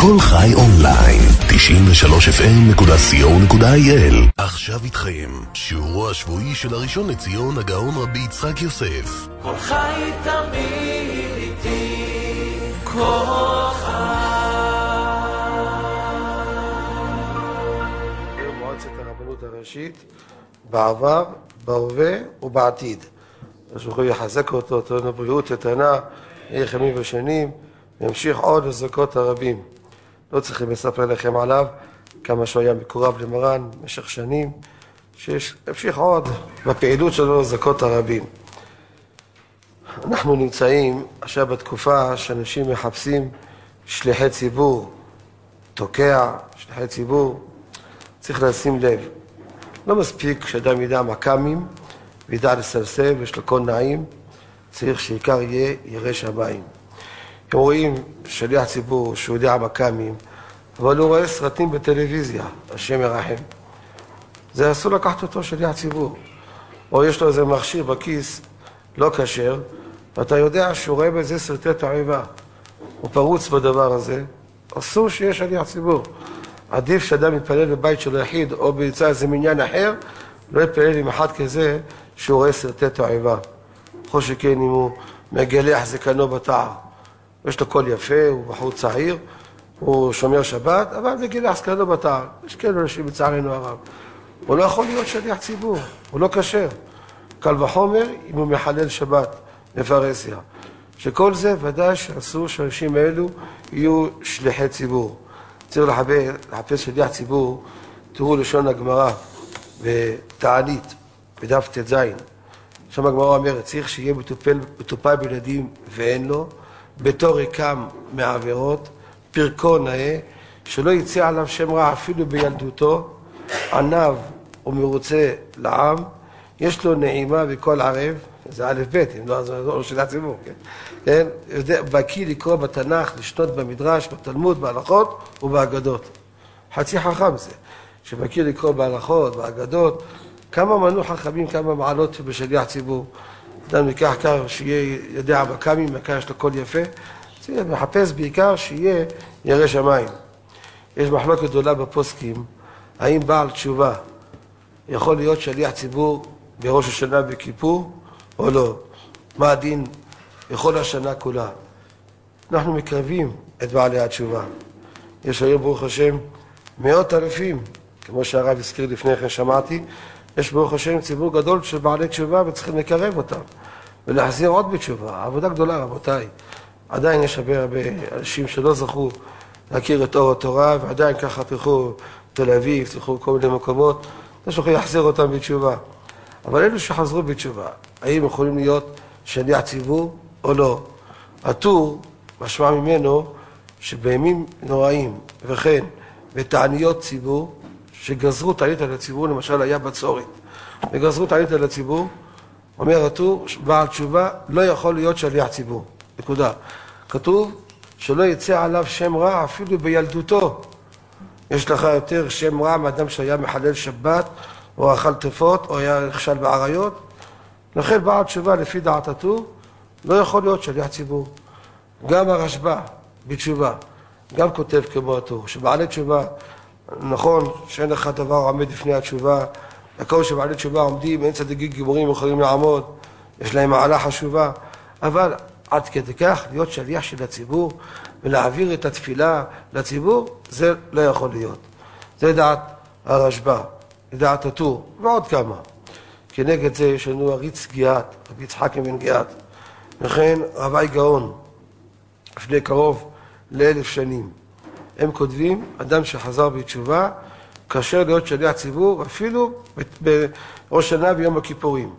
כל חי אונליין, 93fm.co.il. עכשיו איתכם, שיעורו השבועי של הראשון לציון הגאון רבי יצחק יוסף. כל חי תמיד איתי, כל חי. מועצת הרבנות הראשית, בעבר, בהווה ובעתיד. השבוע יחזק אותו, תנו בריאות איתנה, יהיה ימים ושנים, וימשיך עוד לזכות הרבים. לא צריכים לספר לכם עליו, כמה שהוא היה מקורב למרן במשך שנים, שימשיך עוד בפעילות שלו לזכות הרבים. אנחנו נמצאים עכשיו בתקופה שאנשים מחפשים שליחי ציבור, תוקע, שליחי ציבור. צריך לשים לב, לא מספיק שאדם ידע מקמים, וידע לסלסל, ויש לו קול נעים, צריך שעיקר יהיה ירא שמיים. הם רואים שליח ציבור שהוא יודע מקמים, אבל הוא רואה סרטים בטלוויזיה, השם ירחם. זה אסור לקחת אותו שליח ציבור. או יש לו איזה מכשיר בכיס, לא כשר, ואתה יודע שהוא רואה בזה סרטי תועבה. הוא פרוץ בדבר הזה, אסור שיהיה שליח ציבור. עדיף שאדם יתפלל בבית שלו יחיד, או ביצע איזה מניין אחר, לא יתפלל עם אחד כזה שהוא רואה סרטי תועבה. בכל שכן אם הוא מגלח זקנו בתער. יש לו קול יפה, הוא בחור צעיר, הוא שומר שבת, אבל מגלח זקנו בתער. יש כאלה אנשים בצערנו הרב. הוא לא יכול להיות שליח ציבור, הוא לא כשר. קל וחומר אם הוא מחלל שבת, בפרהסיה. שכל זה ודאי שאסור שאנשים האלו יהיו שליחי ציבור. צריך לחפש שליח ציבור, תראו לשון הגמרא בתענית, בדף ט"ז. שם הגמרא אומרת, צריך שיהיה מטופל בילדים ואין לו, בתור ריקם מעבירות, פרקו נאה, שלא יצא עליו שם רע אפילו בילדותו, עניו ומרוצה לעם, יש לו נעימה בכל ערב, זה א' ב', אם לא, זה לא שליח ציבור, כן? בקיא לקרוא בתנ"ך, לשתות במדרש, בתלמוד, בהלכות ובאגדות. חצי חכם זה, שבקיא לקרוא בהלכות, באגדות, כמה מנו חכמים, כמה מעלות בשליח ציבור. אדם ניקח כך שיהיה יודע מקמים, מקר יש לו קול יפה, צריך לחפש בעיקר שיהיה ירא שמיים. יש מחלוקת גדולה בפוסקים, האם בעל תשובה יכול להיות שליח ציבור בראש השנה בכיפור או לא? מה הדין בכל השנה כולה? אנחנו מקרבים את בעלי התשובה. יש היום ברוך השם מאות אלפים, כמו שהרב הזכיר לפני כן שמעתי, יש ברוך השם ציבור גדול של בעלי תשובה וצריכים לקרב אותם ולהחזיר עוד בתשובה. עבודה גדולה רבותיי. עדיין יש הרבה אנשים שלא זכו להכיר את אור התורה ועדיין ככה תלכו תל אביב, תלכו כל מיני מקומות, יש לכם להחזיר אותם בתשובה. אבל אלו שחזרו בתשובה, האם יכולים להיות שליח ציבור או לא? הטור משמע ממנו שבימים נוראים וכן בתעניות ציבור שגזרו תענית על הציבור, למשל היה בצורת, וגזרו תענית על הציבור, אומר הטור, בעל תשובה לא יכול להיות שליח ציבור, נקודה. כתוב שלא יצא עליו שם רע אפילו בילדותו. יש לך יותר שם רע מאדם שהיה מחלל שבת, או אכל טרפות, או היה נכשל בעריות. לכן בעל תשובה לפי דעת הטור לא יכול להיות שליח ציבור. גם הרשב"א בתשובה, גם כותב כמו הטור, שבעלי תשובה, נכון שאין לך דבר עומד לפני התשובה, הכל שבעלי תשובה עומדים, אין צדיקים גיבורים יכולים לעמוד, יש להם מעלה חשובה, אבל עד כדי כך להיות שליח של הציבור ולהעביר את התפילה לציבור, זה לא יכול להיות. זה דעת הרשב"א, דעת הטור, ועוד כמה. כנגד זה יש לנו הריץ גיאת, רבי יצחק בן גיאת, וכן רבי גאון, לפני קרוב ל1,000 שנים. הם כותבים, אדם שחזר בתשובה, כאשר להיות שליח ציבור, אפילו בראש שנה ביום הכיפורים.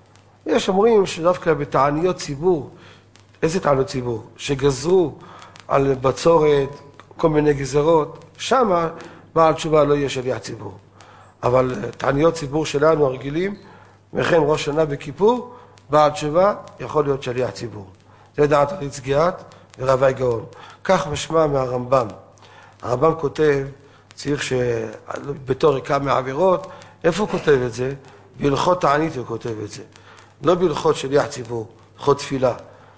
יש אומרים שדווקא בתעניות ציבור, איזה תעניות ציבור? שגזרו על בצורת, כל מיני גזרות, שמה בעל תשובה לא יהיה שליח ציבור. אבל תעניות ציבור שלנו הרגילים, וכן ראש שנה בכיפור, בעל תשובה יכול להיות שליח ציבור. זה דעת הריץ גיאת ורבי גאון. כך משמע מהרמב"ם. הרמב"ם כותב, צריך שבתור ריקם מעבירות, איפה הוא כותב את זה? בהלכות תענית הוא כותב את זה. לא בהלכות שליח ציבור, הלכות תפילה.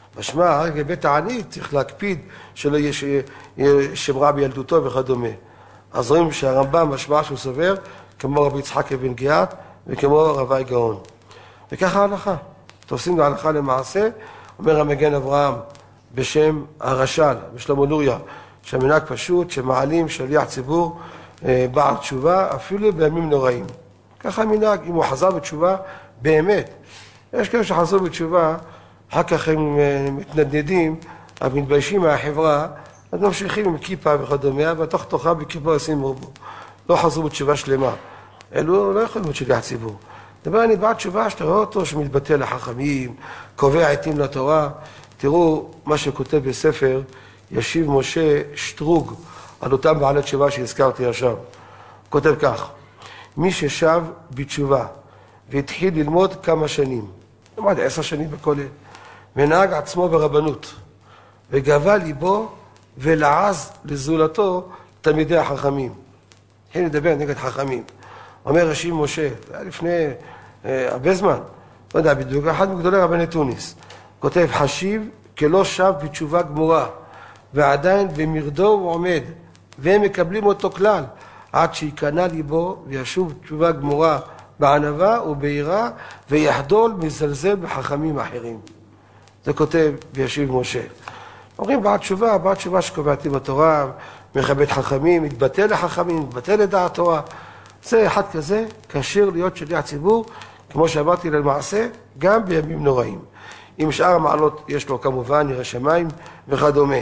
משמע, רק בבית העני צריך להקפיד שלא יהיה שמרה בילדותו וכדומה. אז רואים שהרמב"ם משמע שהוא סובר, כמו רבי יצחק אבן גיאת וכמו רבי גאון. וככה ההלכה. תופסים להלכה למעשה, אומר המגן אברהם בשם הרש"ל, בשלמה לוריה, שהמנהג פשוט, שמעלים שליח ציבור בעל תשובה, אפילו בימים נוראים. ככה המנהג, אם הוא חזר בתשובה, באמת. יש כאלה שחזרו בתשובה, אחר כך הם מתנדנדים, אבל מתביישים מהחברה, אז ממשיכים עם כיפה וכדומה, והתוך תוכה בכיפה עושים מרבו. לא חזרו בתשובה שלמה. אלו לא יכולים להיות שליח ציבור. דבר אני בעד תשובה שאתה רואה אותו שמתבטא לחכמים, קובע עתים לתורה. תראו מה שכותב בספר ישיב משה שטרוג על אותם בעלי תשובה שהזכרתי עכשיו. כותב כך: מי ששב בתשובה והתחיל ללמוד כמה שנים, למד 10 שנים בכולל, ונהג עצמו ברבנות, וגבה ליבו ולעז לזולתו תלמידי החכמים. התחיל לדבר נגד חכמים. אומר ישיב משה, זה היה לפני הרבה זמן, לא יודע בדיוק, אחד מגדולי רבני תוניס, כותב: חשיב כלא שב בתשובה גמורה, ועדיין במרדו הוא עומד, והם מקבלים אותו כלל, עד שיקנה ליבו וישוב תשובה גמורה בענווה וביראה, ויחדול מזלזל בחכמים אחרים. זה כותב וישיב משה. אומרים בעד תשובה שקובעתי בתורה, מכבד חכמים, מתבטא לחכמים, מתבטא לדעת תורה. זה אחד כזה, כשיר להיות שליח ציבור, כמו שאמרתי למעשה, גם בימים נוראים. עם שאר המעלות יש לו כמובן ירא שמיים וכדומה.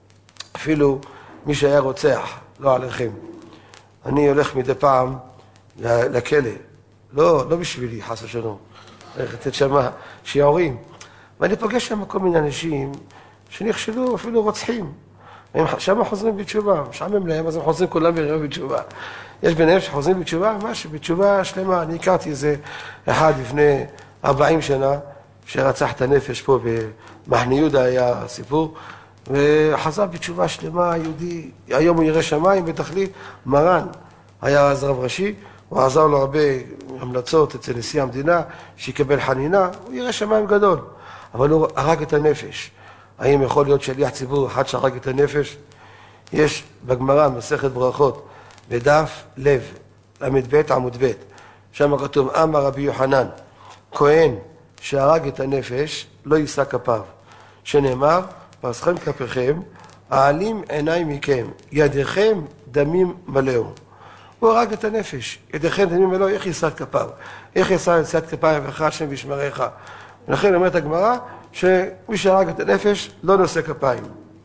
אפילו מי שהיה רוצח, לא עליכם. אני הולך מדי פעם לכלא, לא בשבילי, חס ושלום. צריך לתת שם שיעורים. ואני פוגש שם כל מיני אנשים שנכשלו, אפילו רוצחים. הם שם חוזרים בתשובה, משעמם להם, אז הם חוזרים כולם בתשובה. יש ביניהם שחוזרים בתשובה, משהו, בתשובה שלמה. אני הכרתי איזה אחד לפני 40 שנה, שרצח את הנפש פה במחנה יהודה היה סיפור, וחזר בתשובה שלמה, יהודי, היום הוא ירא שמיים בתכלית. מרן היה אז רב ראשי, הוא עזר לו הרבה המלצות אצל נשיא המדינה, שיקבל חנינה, הוא ירא שמיים גדול, אבל הוא הרג את הנפש. האם יכול להיות שליח ציבור אחד שהרג את הנפש? יש בגמרא מסכת ברכות, בדף לב, ל"ב עמוד ב', שם כתוב: אמר רבי יוחנן, כהן שהרג את הנפש לא יישא כפיו, שנאמר: פרסכם כפיכם, העלים עיניים מכם, ידיכם דמים מלאו. הוא הרג את הנפש, ידיכם דמים מלאו, איך יישא כפיו? איך יישא כפיים ואחר השם וישמרך? ולכן אומרת הגמרא שמי שהרג את הנפש לא נושא כפיים.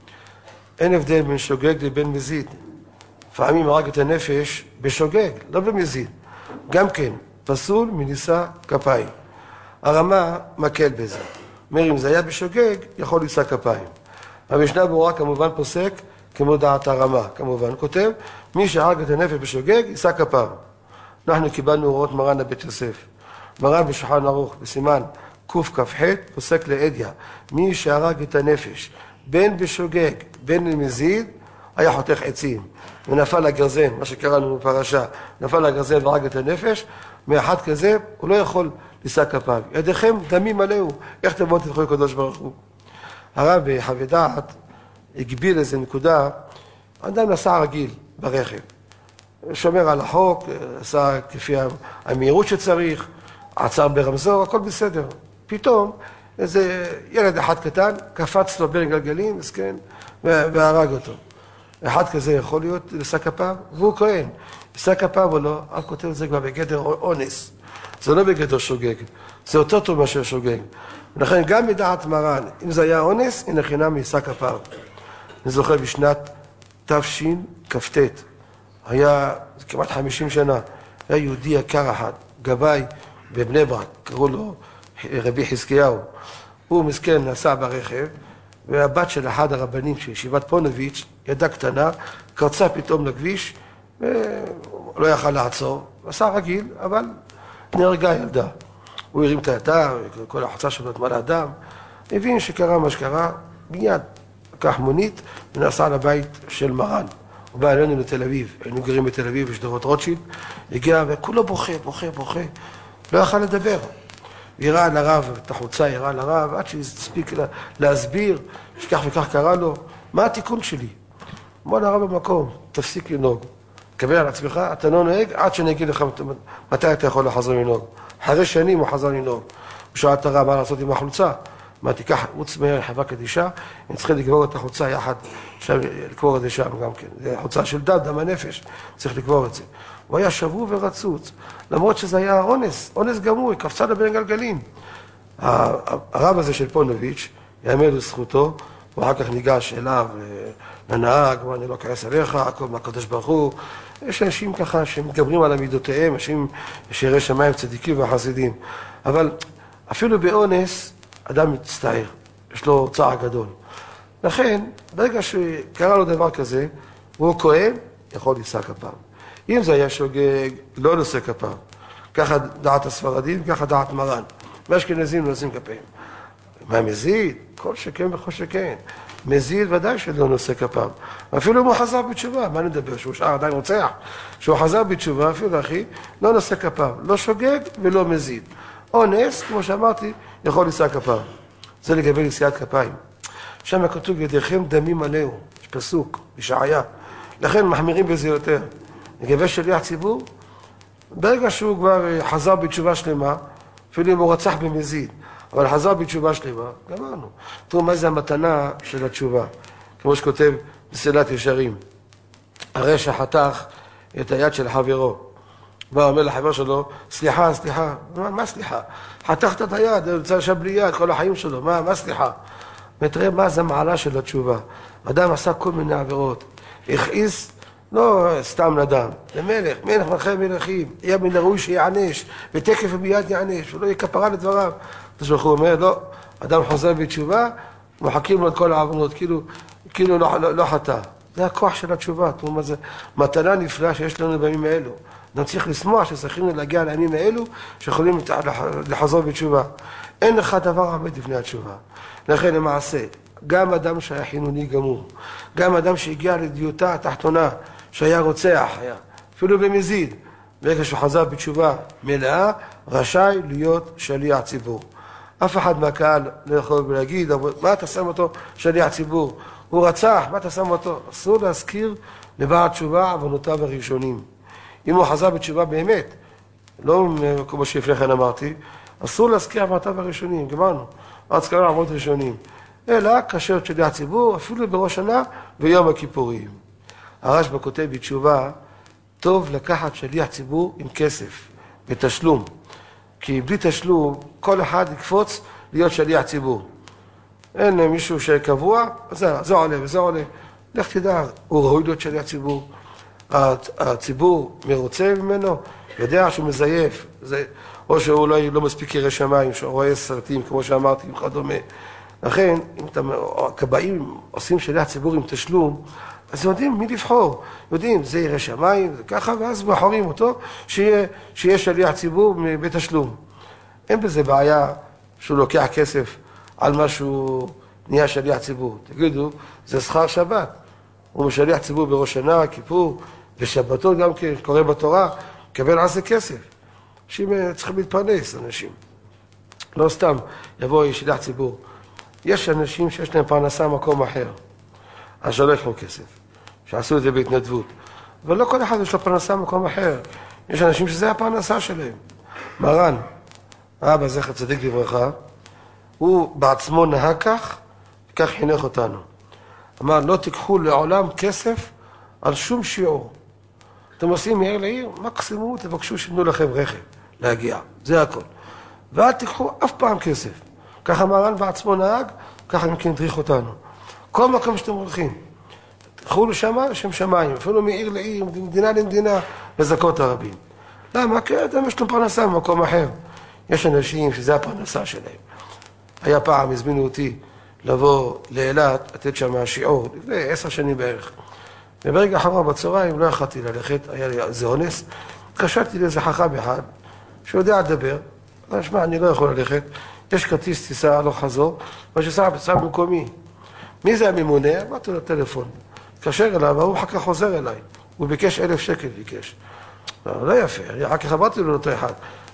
אין הבדל בין שוגג לבין מזיד. לפעמים הרג את הנפש בשוגג, לא במזיד. גם כן, פסול מנישא כפיים. הרמה מקל בזה. אומר, אם זה היה בשוגג, יכול לישא כפיים. המשנה ברורה כמובן פוסק כמו דעת הרמה, כמובן. כותב, מי שהרג את הנפש בשוגג, יישא כפיו. אנחנו קיבלנו הוראות מרן לבית יוסף. מרן בשולחן ערוך, בסימן קכ"ח, פוסק לעדיה, מי שהרג את הנפש, בין בשוגג, בין במזיד, היה חותך עצים, ונפל לגרזן, מה שקראנו בפרשה, נפל לגרזן והרג את הנפש, מאחד כזה הוא לא יכול לישא כפיו. ידיכם דמים מלאו, איך תבואו תלכו לקדוש ברוך הוא? הרב בחוות דעת הגביל איזה נקודה, אדם נסע רגיל ברכב, שומר על החוק, נסע כפי המהירות שצריך, עצר ברמזור, הכל בסדר. פתאום איזה ילד אחד קטן קפץ לו בין גלגלים, מסכן, והרג אותו. אחד כזה יכול להיות לישא כפיו, והוא כהן. לישא כפיו או לא, אף כותב את זה כבר בגדר אונס. זה לא בגדר שוגג, זה יותר טוב מאשר שוגג. ולכן גם מדעת מרן, אם זה היה אונס, הנה חינם לישא כפיו. אני זוכר בשנת תשכ"ט, היה כמעט 50 שנה, היה יהודי יקר אחד, גבאי בבני ברק, קראו לו רבי חזקיהו. הוא מסכן נסע ברכב, והבת של אחד הרבנים של ישיבת פונוביץ', ידה קטנה, קרצה פתאום לכביש, ולא יכל לעצור, נסע רגיל, אבל נהרגה ילדה. הוא הרים את הידה, כל החוצה שלו התמלא דם, הבין שקרה מה שקרה, מיד לקח מונית ונסע לבית של מרן. הוא בא אלינו לתל אביב, היינו גרים בתל אביב בשדרות רוטשילד, הגיע וכולו בוכה, לא יכל לדבר. ויראה על הרב, את החולצה יראה על הרב, עד שהספיק להסביר שכך וכך קרה לו, מה התיקון שלי? בוא לרב במקום, תפסיק לנהוג. תקבל על עצמך, אתה לא נוהג עד שאני אגיד לך מתי אתה יכול לחזור לנהוג. אחרי שנים הוא חזר לנהוג. הוא שאל את הרב מה לעשות עם החולצה. מה תיקח עוץ מהר לחווה קדישה, הם צריכים לקבור את החולצה יחד, לקבור את זה שם גם כן. זה חולצה של דם הנפש, צריך לקבור את זה. הוא היה שבור ורצוץ, למרות שזה היה אונס גמור, היא קפצה לבין גלגלים. הרב הזה של פונוביץ', יאמר לזכותו, הוא אחר כך ניגש אליו לנהג, הוא אני לא כעס עליך, הכל מהקדוש ברוך הוא. יש אנשים ככה שמתגברים על עמידותיהם, אנשים שירי שמיים צדיקים וחסידים. אבל אפילו באונס, אדם מצטער, יש לו צער גדול. לכן, ברגע שקרה לו דבר כזה, והוא כהן, יכול לישא כפיים. אם זה היה שוגג, לא נושא כפיים. ככה דעת הספרדים, ככה דעת מרן. והאשכנזים נושאים כפיים. מה מזיד? כל שכן וכל שכן. מזיד ודאי שלא נושא כפיים. אפילו אם הוא חזר בתשובה, מה נדבר? שהוא שאר עדיין רוצח. שהוא חזר בתשובה, אפילו אחי, לא נושא כפיים. לא שוגג ולא מזיד. אונס, כמו שאמרתי, יכול לישא כפיים. זה לגבי נשיאת כפיים. שם כתוב ידיכם דמים עליהו. יש פסוק, ישעיה. לכן מחמירים בזה יותר. לגבי שליח ציבור, ברגע שהוא כבר חזר בתשובה שלמה, אפילו אם הוא רצח במזיד, אבל חזר בתשובה שלמה, גמרנו. תראו מה זה המתנה של התשובה. כמו שכותב מסילת ישרים. הרשע חתך את היד של חברו. בא אומר לחבר שלו, סליחה. מה סליחה? חתכת את היד, הוא רוצה לשם בלי יד, כל החיים שלו. מה סליחה? ותראה מה זה המעלה של התשובה. אדם עשה כל מיני עבירות. הכעיס, לא סתם נדם, למלך, מלך מלכי מלכים, יהיה מן הראוי שיענש, ותקף ומיד יענש, ולא יהיה כפרה לדבריו. אז הוא אומר, לא, אדם חוזר בתשובה, מוחקים לו את כל העוונות, כאילו לא חטא. זה הכוח של התשובה, תראו מה זה, מתנה נפלאה שיש לנו בימים האלו. אדם צריך לשמוח שצריכים להגיע לימים האלו, שיכולים לחזור בתשובה. אין לך דבר עומד לפני התשובה. לכן למעשה, גם אדם שהיה חינוני גמור, גם אדם שהגיע לדיוטה התחתונה, שהיה רוצח, אפילו במזיד, ברגע שהוא חזר בתשובה מלאה, רשאי להיות שליח ציבור. אף אחד מהקהל לא יכול להגיד, מה אתה שם אותו שליח ציבור? הוא רצח, מה אתה שם אותו? אסור להזכיר לבעל תשובה עוונותיו הראשונים. אם הוא חזר בתשובה באמת, לא כמו שלפני כן אמרתי, אסור להזכיר עוונותיו הראשונים, גמרנו, הזכרה עוונות ראשונים. אלא כאשר שליח ציבור, אפילו בראש שנה ויום הכיפורים. הרשב"א כותב בתשובה, טוב לקחת שליח ציבור עם כסף, בתשלום. כי בלי תשלום, כל אחד יקפוץ להיות שליח ציבור. אין מישהו שקבוע, זה עולה וזה עולה. לך תדע, הוא ראוי להיות שליח ציבור. הציבור מרוצה ממנו, יודע שהוא מזייף, או שהוא לא מספיק ירא שמיים, שהוא רואה סרטים, כמו שאמרתי, וכדומה. לכן, אם הכבאים עושים שליח ציבור עם תשלום, אז יודעים מי לבחור. יודעים, זה ירא שמיים, זה ככה, ואז בוחרים אותו, שיהיה שליח ציבור בתשלום. אין בזה בעיה שהוא לוקח כסף על מה שהוא נהיה שליח ציבור. תגידו, זה שכר שבת. הוא משליח ציבור בראש שנה, כיפור, ושבתות גם כן, קורא בתורה, קבל על זה כסף. אנשים צריכים להתפרנס, אנשים. לא סתם יבוא שליח ציבור. יש אנשים שיש להם פרנסה במקום אחר, אז שלא יקנו כסף, שעשו את זה בהתנדבות. אבל לא כל אחד יש לו פרנסה במקום אחר. יש אנשים שזה הפרנסה שלהם. מרן, אבא זכר צדיק לברכה, הוא בעצמו נהג כך, וכך חינך אותנו. אמר, לא תיקחו לעולם כסף על שום שיעור. אתם עושים מעיר לעיר, מקסימום תבקשו שיתנו לכם רכב להגיע, זה הכל. ואל תיקחו אף פעם כסף. ככה מרן בעצמו נהג, ככה גם כן הדריך אותנו. כל מקום שאתם הולכים, תלכו לשם, לשם שמיים, אפילו מעיר לעיר, ממדינה למדינה, לזכות הרבים. למה? כי אתם יש להם פרנסה במקום אחר. יש אנשים שזה הפרנסה שלהם. היה פעם, הזמינו אותי לבוא לאילת, לתת שם שיעור, לפני 10 שנים בערך. וברגע אחרון בצהריים לא יכלתי ללכת, היה לי איזה אונס, התקשרתי לאיזה חכם אחד, שיודע לדבר, שמע, אני לא יכול ללכת, יש כרטיס טיסה, לא חזור, מה ששר במקומי. מי זה הממונה? אמרתי לו טלפון. התקשר אליו, והוא אחר כך חוזר אליי. הוא ביקש 1,000 שקל, ביקש. לא יפה, רק אמרתי לו לאותו אחד.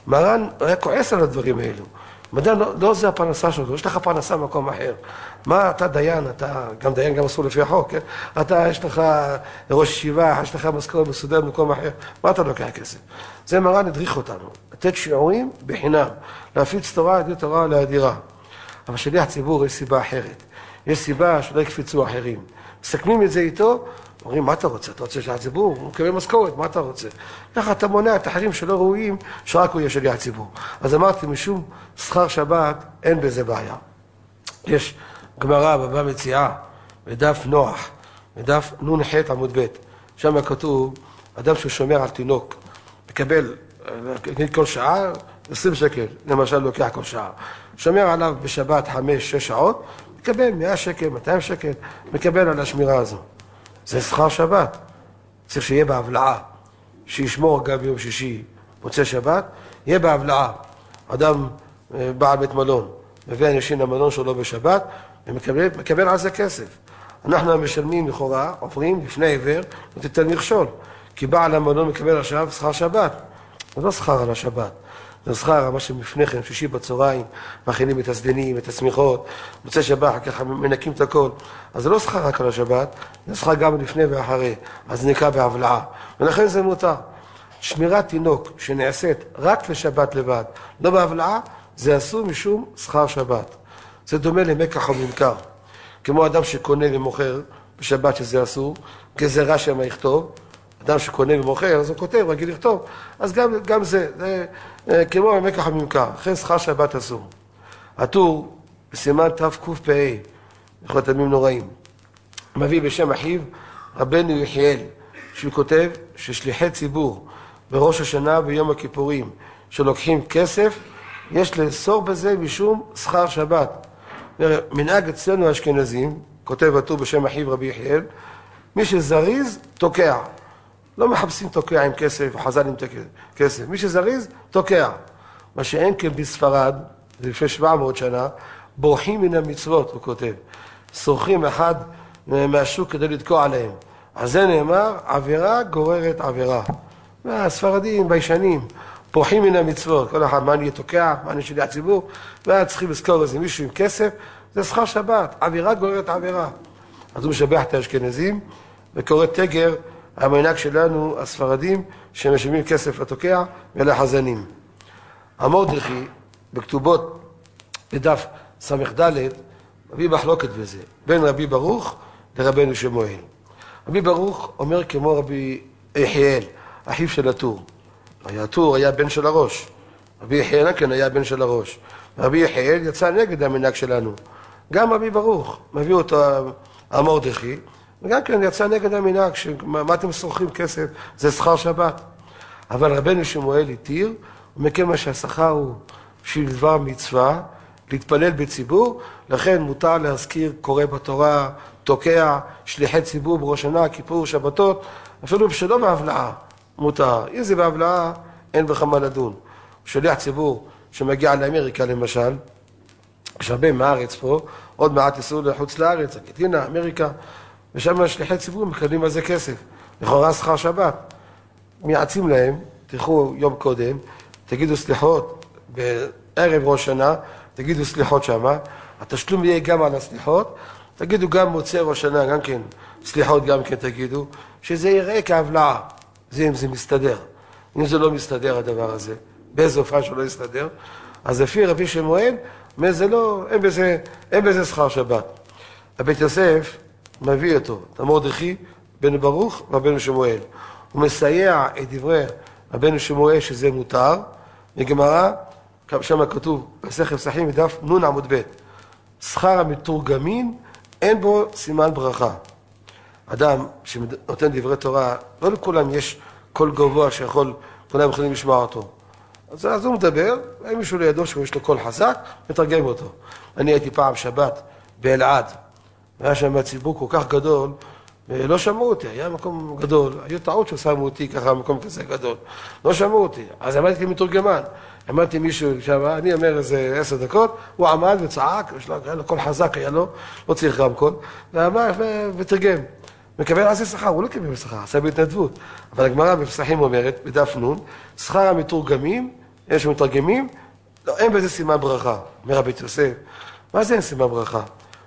מרן היה כועס על הדברים האלו. מדען לא זה הפרנסה שלו, יש לך פרנסה במקום אחר. מה, אתה דיין, אתה גם דיין גם אסור לפי החוק, כן? אתה, יש לך ראש ישיבה, יש לך משכורת מסודר במקום אחר, מה אתה לוקח כסף? זה מרן הדריך אותנו, לתת שיעורים בחינם, להפיץ תורה, עדות תורה להדירה. אבל שליח ציבור יש סיבה אחרת. יש סיבה שלא יקפיצו אחרים. מסכמים את זה איתו, אומרים, מה אתה רוצה? אתה רוצה שליח ציבור? הוא מקבל משכורת, מה אתה רוצה? ככה אתה מונע את אחרים שלא ראויים, שרק הוא יהיה שליח ציבור. אז אמרתי, משום שכר שבת, אין בזה בעיה. יש גמרא בבא מציאה, בדף נוח, בדף נ"ח עמוד ב', שם כתוב, אדם שהוא שומר על תינוק, מקבל כל שעה 20 שקל, למשל לוקח כל שעה. שומר עליו בשבת 5-6 שעות, מקבל 100 שקל, 200 שקל, מקבל על השמירה הזו. זה שכר שבת. צריך שיהיה בהבלעה, שישמור גם ביום שישי, מוצא שבת, יהיה בהבלעה. אדם בעל בית מלון, מביא אנשים למלון שלו בשבת, ומקבל על זה כסף. אנחנו המשלמים לכאורה, עוברים לפני עיוור, ותתן מכשול. כי בעל המלון מקבל עכשיו שכר שבת. זה לא שכר על השבת. זה שכר, מה שמפני כן, שישי בצהריים, מכינים את הסדנים, את הסמיכות, מוצא שבת, ככה מנקים את הכל. אז זה לא שכר רק על השבת, זה שכר גם לפני ואחרי, אז זה נקרא בהבלעה. ולכן זה מותר. שמירת תינוק שנעשית רק לשבת לבד, לא בהבלעה, זה אסור משום שכר שבת. זה דומה למקח או ממכר. כמו אדם שקונה ומוכר בשבת שזה אסור, גזרה שמה יכתוב, אדם שקונה ומוכר, אז הוא כותב, רגיל לכתוב. אז גם זה כמו במקח או ממכר, אחרי שכר שבת אסור. הטור, בסימן תקפ"ה, יכול תמים נוראים, מביא בשם אחיו, רבנו יחיאל, שהוא כותב ששליחי ציבור בראש השנה ויום הכיפורים, שלוקחים כסף, יש לאסור בזה משום שכר שבת. מנהג אצלנו האשכנזים, כותב הטור בשם אחיו רבי יחיאל, מי שזריז תוקע. לא מחפשים תוקע עם כסף, חז"ל עם כסף. מי שזריז תוקע. מה שאין כן בספרד, לפני 700 שנה, בורחים מן המצוות, הוא כותב. שורכים אחד מהשוק כדי לתקוע עליהם. אז זה נאמר, עבירה גוררת עבירה. והספרדים, בישנים, בורחים מן המצוות. כל אחד, מה אני תוקע, מה אני שליח ציבור, צריכים לזכור איזה מישהו עם כסף, זה שכר שבת, עבירה גוררת עבירה. אז הוא משבח את האשכנזים, וקורא תגר, המנהג שלנו, הספרדים, שמשלמים כסף לתוקע ולחזנים. המרדכי, בכתובות בדף ס"ד, מביא מחלוקת בזה, בין רבי ברוך לרבנו שמואל. רבי ברוך אומר כמו רבי יחיאל, אחיו של הטור. הטור היה בן של הראש. רבי יחיאל כן היה בן של הראש. רבי יחיאל יצא נגד המנהג שלנו. גם רבי ברוך מביא אותו המרדכי, וגם כן יצא נגד המנהג, שמה אתם שורכים כסף, זה שכר שבת. אבל רבנו שמואל התיר, ומכיוון שהשכר הוא בשביל דבר מצווה, להתפלל בציבור, לכן מותר להזכיר קורא בתורה, תוקע, שליחי ציבור בראש שנה, כיפור, שבתות, אפילו שלא בהבלעה, מותר. אם זה בהבלעה, אין בך מה לדון. שליח ציבור שמגיע לאמריקה למשל, יש הרבה מהארץ פה, עוד מעט יסעו לחוץ לארץ, ארגנטינה, אמריקה, ושם שליחי ציבור מקבלים על זה כסף, לכאורה שכר שבת. מייעצים להם, תלכו יום קודם, תגידו סליחות בערב ראש שנה, תגידו סליחות שמה, התשלום יהיה גם על הסליחות, תגידו גם מוצא ראש שנה, גם כן, סליחות גם כן תגידו, שזה יראה כהבלעה, זה אם זה מסתדר. אם זה לא מסתדר הדבר הזה, באיזה אופן שלא יסתדר, אז לפי רבי שמואל, זה לא, אין בזה שכר שבת. הבית יוסף מביא אותו, את המרדכי, בן ברוך ובן שמואל. הוא מסייע את דברי רבנו שמואל שזה מותר, נגמרה, שם כתוב בספר פסחים בדף נ' עמוד ב', שכר המתורגמים אין בו סימן ברכה. אדם שנותן דברי תורה, לא לכולם יש קול גבוה שיכול, כולם יכולים לשמוע אותו. אז הוא מדבר, אין מישהו לידו שיש לו קול חזק, מתרגם אותו. אני הייתי פעם שבת באלעד, והיה שם ציבור כל כך גדול, ולא שמעו אותי, היה מקום גדול, היו טעות ששמו אותי ככה במקום כזה גדול, לא שמעו אותי, אז אמרתי מתורגמן, אמרתי מישהו שם, אני אומר איזה 10 דקות, הוא עמד וצעק, היה לו קול חזק, היה לו, לא צריך רמקול, ואמר ותרגם, מקבל על זה שכר, הוא לא קיבל שכר, עשה בהתנדבות, אבל הגמרא בפסחים אומרת, בדף נ', שכר המתורגמים אלה שמתרגמים, לא, אין בזה סימן ברכה. אומר הבית יוסף, מה זה אין סימן ברכה?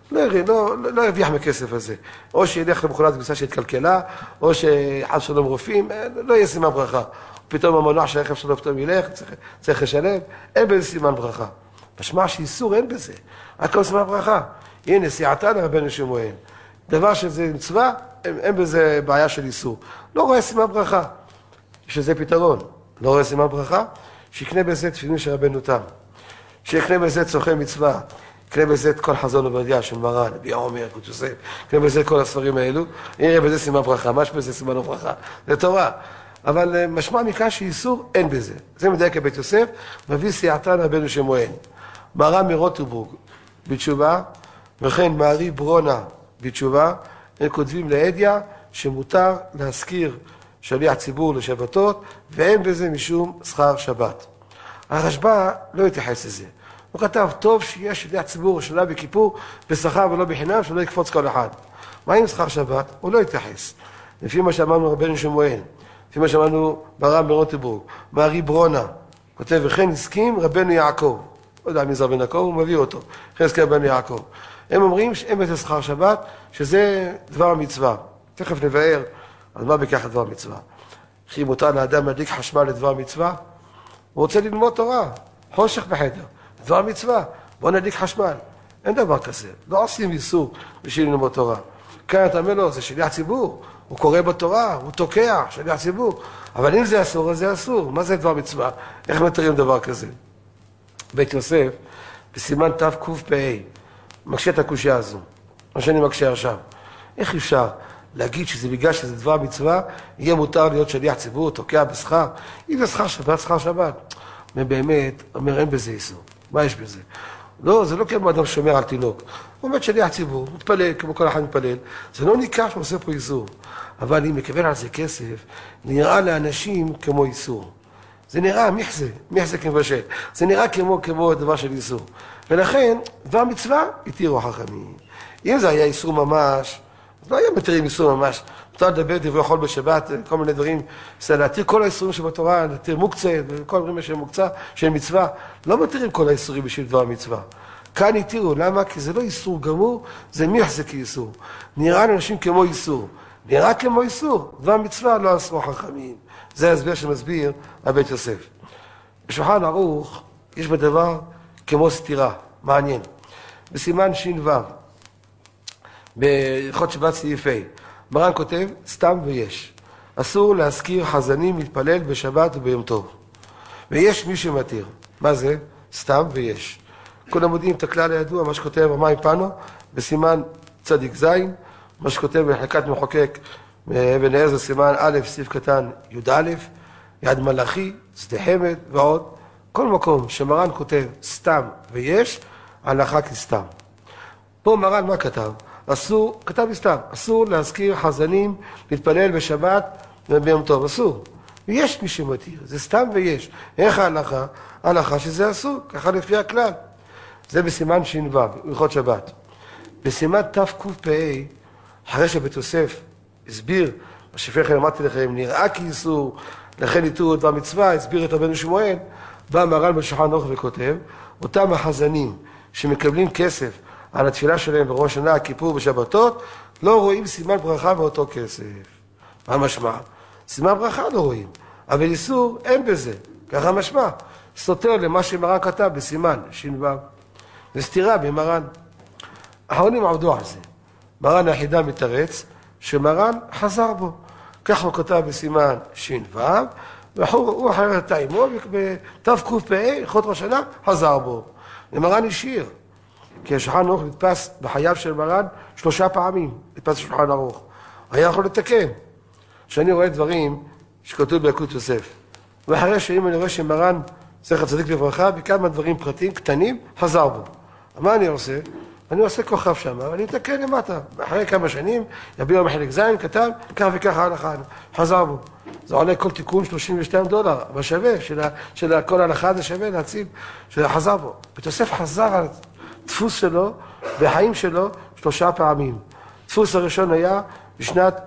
לא ירוויח מכסף הזה. או שילך למכונת כביסה שהתקלקלה, או שחד שלום רופאים, לא יהיה סימן ברכה. פתאום המנוע שהרכב שלו פתאום ילך, צריך לשלם, אין בזה סימן ברכה. משמע שאיסור אין בזה, הכל סימן ברכה. הנה, סייעתן רבנו שמואל. דבר שזה מצווה, אין בזה בעיה של איסור. לא רואה סימן ברכה, שזה פתרון. לא רואה סימן ברכה, שיקנה בזה תפילין של רבנו תם. שיקנה בזה צורכי מצווה. יקנה בזה את כל חזון עובדיה של מרן, נביא עומר, קודש יוסף. יקנה בזה את כל הספרים האלו. יראה בזה סימן ברכה. מה יש בזה סימן ברכה? זה תורה. אבל משמע מכאן שאיסור אין בזה. זה מדייק הבית יוסף, מביא סייעתן רבנו שמואל. מרן מרוטנבורג בתשובה, וכן מארי ברונה בתשובה, הם כותבים לעדיה שמותר להזכיר שליח ציבור לשבתות, ואין בזה משום שכר שבת. הרשב"א לא התייחס לזה. הוא כתב, טוב שיש שליח ציבור שנה בכיפור, בשכר ולא בחינם, שלא יקפוץ כל אחד. מה עם שכר שבת? הוא לא התייחס. לפי מה שאמרנו רבנו שמואל, לפי מה שאמרנו מרן מרוטנבורג, מארי ברונה, כותב, וכן הסכים רבנו יעקב. לא יודע מי זה רבנו יעקב, הוא מביא אותו. וכן הסכים רבנו יעקב. הם אומרים שאין בזה שכר שבת, שזה דבר המצווה. תכף נבאר על מה בכך דבר מצווה. כי מותר לאדם להדליק חשמל לדבר מצווה, הוא רוצה ללמוד תורה, חושך בחדר, דבר מצווה, בוא נדליק חשמל. אין דבר כזה, לא עושים איסור בשביל ללמוד תורה. כאן אתה אומר לו, זה שליח ציבור, הוא קורא בתורה, הוא תוקע, שליח ציבור. אבל אם זה אסור, אז זה אסור. מה זה דבר מצווה? איך מתרים דבר כזה? בית יוסף, בסימן תקפ"ה, מקשה את הקושיה הזו, מה שאני מקשה עכשיו. איך אפשר להגיד שזה בגלל שזה דבר מצווה, יהיה מותר להיות שליח ציבור, תוקע בשכר? אם זה שכר שבת, שכר שבת. ובאמת, אומר, אין בזה איסור. מה יש בזה? לא, זה לא כמו אדם שומר על תינוק. הוא עומד שליח ציבור, מתפלל, כמו כל אחד מתפלל. זה לא ניכר שהוא עושה פה איסור. אבל אם מקבל על זה כסף, נראה לאנשים כמו איסור. זה נראה מחזה כמבשל. זה נראה כמו דבר של איסור. ולכן, דבר מצווה, התירו חכמים. אם זה היה איסור ממש, לא היה מתירים איסור ממש. מותר לדבר דברי חול בשבת, כל מיני דברים, זה להתיר כל האיסורים שבתורה, להתיר מוקצה, וכל דברים של מוקצה, של מצווה. לא מתירים כל האיסורים בשביל דבר מצווה. כאן התירו, למה? כי זה לא איסור גמור, זה מחזה כאיסור. נראה לאנשים כמו איסור. נראה כמו איסור, דבר מצווה לא אסרו חכמים. זה ההסבר שמסביר הבית יוסף. בשולחן ערוך יש בדבר כמו סתירה, מעניין. בסימן ש"ו, בהלכות שבת סעיף ה', מרן כותב, סתם ויש. אסור להזכיר חזנים להתפלל בשבת וביום טוב. ויש מי שמתיר. מה זה? סתם ויש. כולם יודעים את הכלל הידוע, מה שכותב המים פנו, בסימן צדיק זין, מה שכותב בחלקת מחוקק, אבן עזרא סימן א', סעיף קטן י"א, יד מלאכי, שדה חמד ועוד. כל מקום שמרן כותב סתם ויש, הלכה כסתם. פה מרן מה כתב? אסור, כתב סתם, אסור להזכיר חזנים להתפלל בשבת וביום טוב, אסור. ויש מי שמתיר, זה סתם ויש. איך ההלכה? ההלכה שזה אסור, ככה לפי הכלל. זה בסימן ש"ו, הלכות שבת. בסימן תקפ"ה, אחרי שבית יוסף הסביר, מה שלפני כן אמרתי לכם, נראה כאיסור, לכן איתור דבר מצווה, הסביר את רבנו שמואל, בא מרן בשולחן ערוך וכותב, אותם החזנים שמקבלים כסף על התפילה שלהם בראש שנה, כיפור ושבתות, לא רואים סימן ברכה באותו כסף. מה משמע? סימן ברכה לא רואים, אבל איסור אין בזה, ככה משמע. סותר למה שמרן כתב בסימן ש"ו. זה סתירה במרן. האחרונים עבדו על זה. מרן היחידה מתרץ שמרן חזר בו. כך הוא כתב בסימן ש"ו, והוא אחר את האימו, בתקפ"ה, הלכות ראש השנה, חזר בו. ומרן השאיר. כי השולחן ערוך נתפס בחייו של מרן 3 פעמים, נתפס השולחן ערוך. היה יכול לתקן. שאני רואה דברים שכתוב בילקוט יוסף. ואחרי שאם אני רואה שמרן זכר צדיק לברכה, בכמה דברים פרטיים קטנים, חזר בו. מה אני עושה? אני עושה כוכב שם, ואני אתקן למטה. אחרי כמה שנים, יביאו בחלק זין, כתב, כך וכך ההלכה, חזר בו. זה עולה כל תיקון $32, אבל שווה, של כל ההלכה זה שווה להציב, שזה חזר בו. בית יוסף חזר על דפוס שלו, בחיים שלו, 3 פעמים. הדפוס הראשון היה בשנת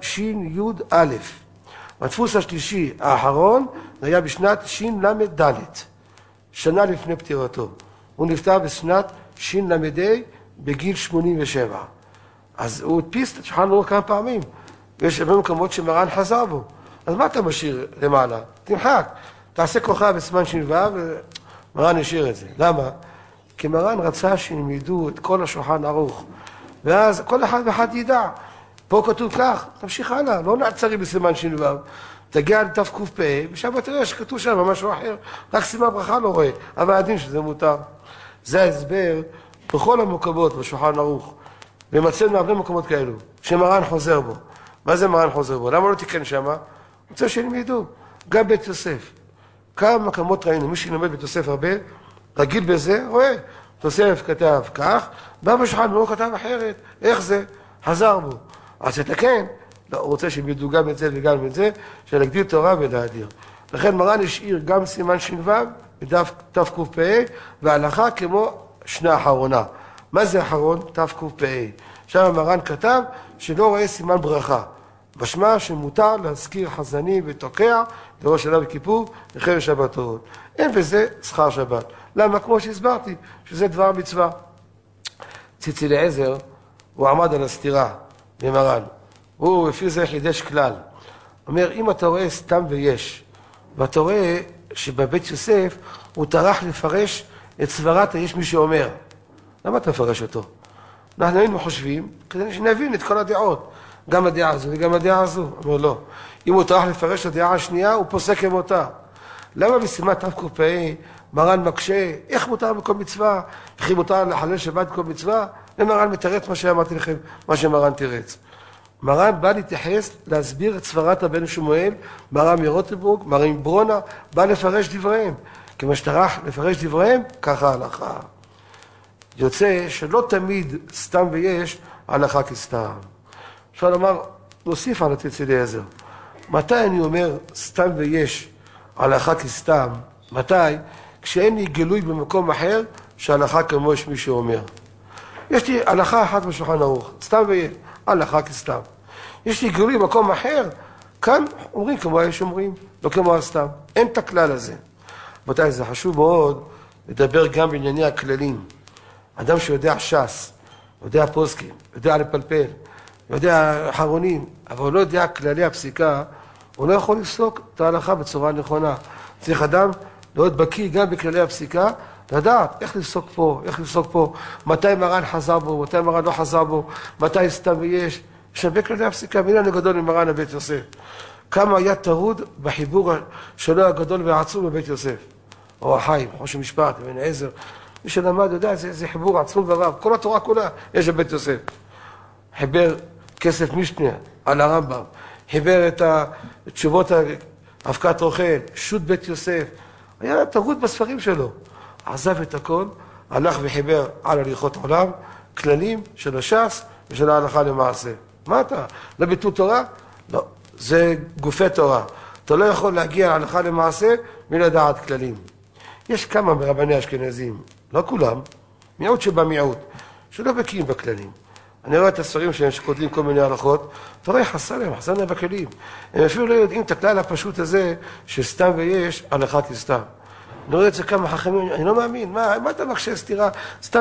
ש"י. הדפוס השלישי, האחרון, היה בשנת ש"ל"ד. שנה לפני פטירתו. הוא נפטר בשנת של"ה בגיל 87. אז הוא הדפיס את שולחן ערוך כמה פעמים, ויש הרבה מקומות שמרן חזר בו. אז מה אתה משאיר למעלה? תמחק, תעשה כוכב בסימן ש"ו ומרן ישאיר את זה. למה? כי מרן רצה שילמדו את כל השולחן ערוך, ואז כל אחד ואחד ידע. פה כתוב כך, תמשיך הלאה, לא נעצרי בסימן ש"ו. תגיע לתק"פ, ושם תראה שכתוב שם משהו אחר, רק סימן ברכה לא רואה, אבל הדין שזה מותר. זה ההסבר בכל המקומות בשולחן ערוך, ומצאנו הרבה מקומות כאלו, שמרן חוזר בו. מה זה מרן חוזר בו? למה לא תיקן שם? רוצה שילמדו. גם בית יוסף. כמה מקומות ראינו, מי שלומד בית יוסף הרבה, רגיל בזה, רואה. יוסף כתב כך, בא בשולחן ערוך כתב אחרת. איך זה? חזר בו. אז תתקן. לא, הוא רוצה שילמדו גם את זה וגם את זה, שלהגדיל תורה ולהדיר. לכן מרן השאיר גם סימן ש"ו בדף תק"פ, והלכה כמו שנה האחרונה. מה זה האחרון? תק"פ. שם מרן כתב שלא רואה סימן ברכה. משמע שמותר להזכיר חזני ותוקע לראש שנה וכיפור לחג שבתות. אין בזה שכר שבת. למה? כמו שהסברתי, שזה דבר מצווה. ציצי אליעזר, הוא עמד על הסתירה למרן. הוא לפי זה חידש כלל. אומר, אם אתה רואה סתם ויש, ואתה רואה שבבית יוסף הוא טרח לפרש את סברת היש מי שאומר. למה אתה מפרש אותו? אנחנו היינו חושבים, כדי שנבין את כל הדעות. גם הדעה הזו וגם הדעה הזו. אומר, לא. אם הוא טרח לפרש את הדעה השנייה, הוא פוסק כמותה. למה בסימן תק"פ מרן מקשה, איך מותר בכל מצווה? איך מותר לחלל שבת בכל מצווה? ומרן מתרץ מה שאמרתי לכם, מה שמרן תרץ. מרן בא להתייחס, להסביר את סברת הבן שמואל, מרן מרוטנבורג, מרן ברונה, בא לפרש דבריהם. כמו שטרח לפרש דבריהם, ככה ההלכה. יוצא שלא תמיד סתם ויש, ההלכה כסתם. אפשר לומר, נוסיף על ציצי אליעזר. מתי אני אומר סתם ויש, ההלכה כסתם? מתי? כשאין לי גילוי במקום אחר, שההלכה כמו יש מי שאומר. יש לי הלכה אחת בשולחן ערוך, סתם ויש, הלכה כסתם. יש לי גילוי במקום אחר, כאן אומרים כמו יש אומרים, לא כמו הסתם. אין את הכלל הזה. רבותיי, זה חשוב מאוד לדבר גם בענייני הכללים. אדם שיודע ש"ס, יודע פוסקים, יודע לפלפל, יודע אחרונים, אבל הוא לא יודע כללי הפסיקה, הוא לא יכול לפסוק את ההלכה בצורה נכונה. צריך אדם להיות בקיא גם בכללי הפסיקה, לדעת איך לפסוק פה, איך לפסוק פה, מתי מרן חזר בו, מתי מרן לא חזר בו, מתי סתם ויש. יש הרבה כללי הפסיקה, מילן הגדול ממרן הבית יוסף. כמה היה טרוד בחיבור שלו הגדול והעצום בבית יוסף. אור החיים, חושן משפט, אבן עזר. מי שלמד יודע, זה חיבור עצום ורב. כל התורה כולה יש בבית יוסף. חיבר כסף משנה על הרמב"ם. חיבר את התשובות אבקת רוכל, שו"ת בית יוסף. היה טרוד בספרים שלו. עזב את הכל, הלך וחיבר על הליכות עולם, כללים של הש"ס ושל ההלכה למעשה. מה אתה? לא ביטול תורה? לא. זה גופי תורה. אתה לא יכול להגיע להלכה למעשה מלדעת כללים. יש כמה מרבני אשכנזים, לא כולם, מיעוט שבמיעוט, שלא בקיאים בכללים. אני רואה את הספרים שלהם שכותבים כל מיני הלכות, אתה רואה חסר להם בכלים. הם אפילו לא יודעים את הכלל הפשוט הזה שסתם ויש הלכה כסתם. אני רואה את זה כמה חכמים, אני לא מאמין, מה אתה מקשה סתירה? סתם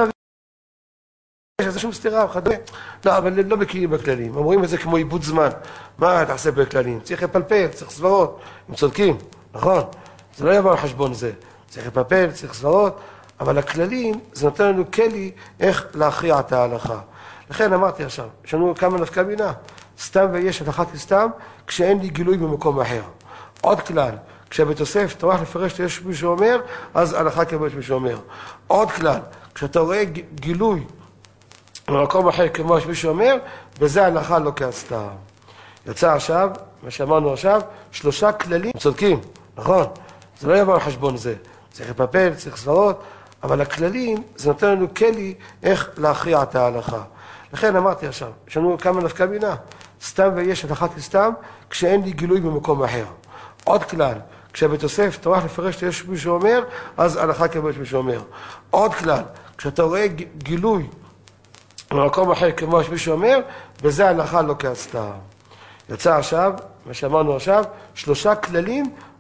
ויש, זה שום סתירה, וכדומה. לא, אבל לא בקיאים בכללים. אומרים את זה כמו עיבוד זמן. מה תעשה בכללים? צריך לפלפל, צריך סברות. הם צודקים, נכון? זה לא יבוא על חשבון זה. צריך לפלפל, צריך סברות, אבל הכללים, זה נותן לנו כלי איך להכריע את ההלכה. לכן אמרתי עכשיו, יש לנו כמה נפקא מינה. סתם ויש הלכה כסתם, כשאין לי גילוי במקום אחר. עוד כלל, כשבית יוסף טורח לפרש יש מי שאומר, אז הלכה כמו יש מי שאומר. עוד כלל, כשאתה רואה גילוי במקום אחר כמו יש מי שאומר, בזה ההלכה לא כסתם. יצא עכשיו, מה שאמרנו עכשיו, 3 כללים צודקים, נכון? זה לא יבוא על חשבון זה. צריך לפלפל, צריך סברות, אבל הכללים, זה נותן לנו כלי איך להכריע את ההלכה. לכן אמרתי עכשיו, יש לנו כמה נפקא מינה. סתם ויש הלכה כסתם, כשאין לי גילוי במקום אחר. עוד כלל, כשבית יוסף טורח לפרש יש מי שאומר, אז הלכה כמו יש מי שאומר. עוד כלל, כשאתה רואה גילוי במקום אחר כמו יש מי שאומר, בזה ההלכה לא כסתם. יצא עכשיו, מה שאמרנו עכשיו, 3 כללים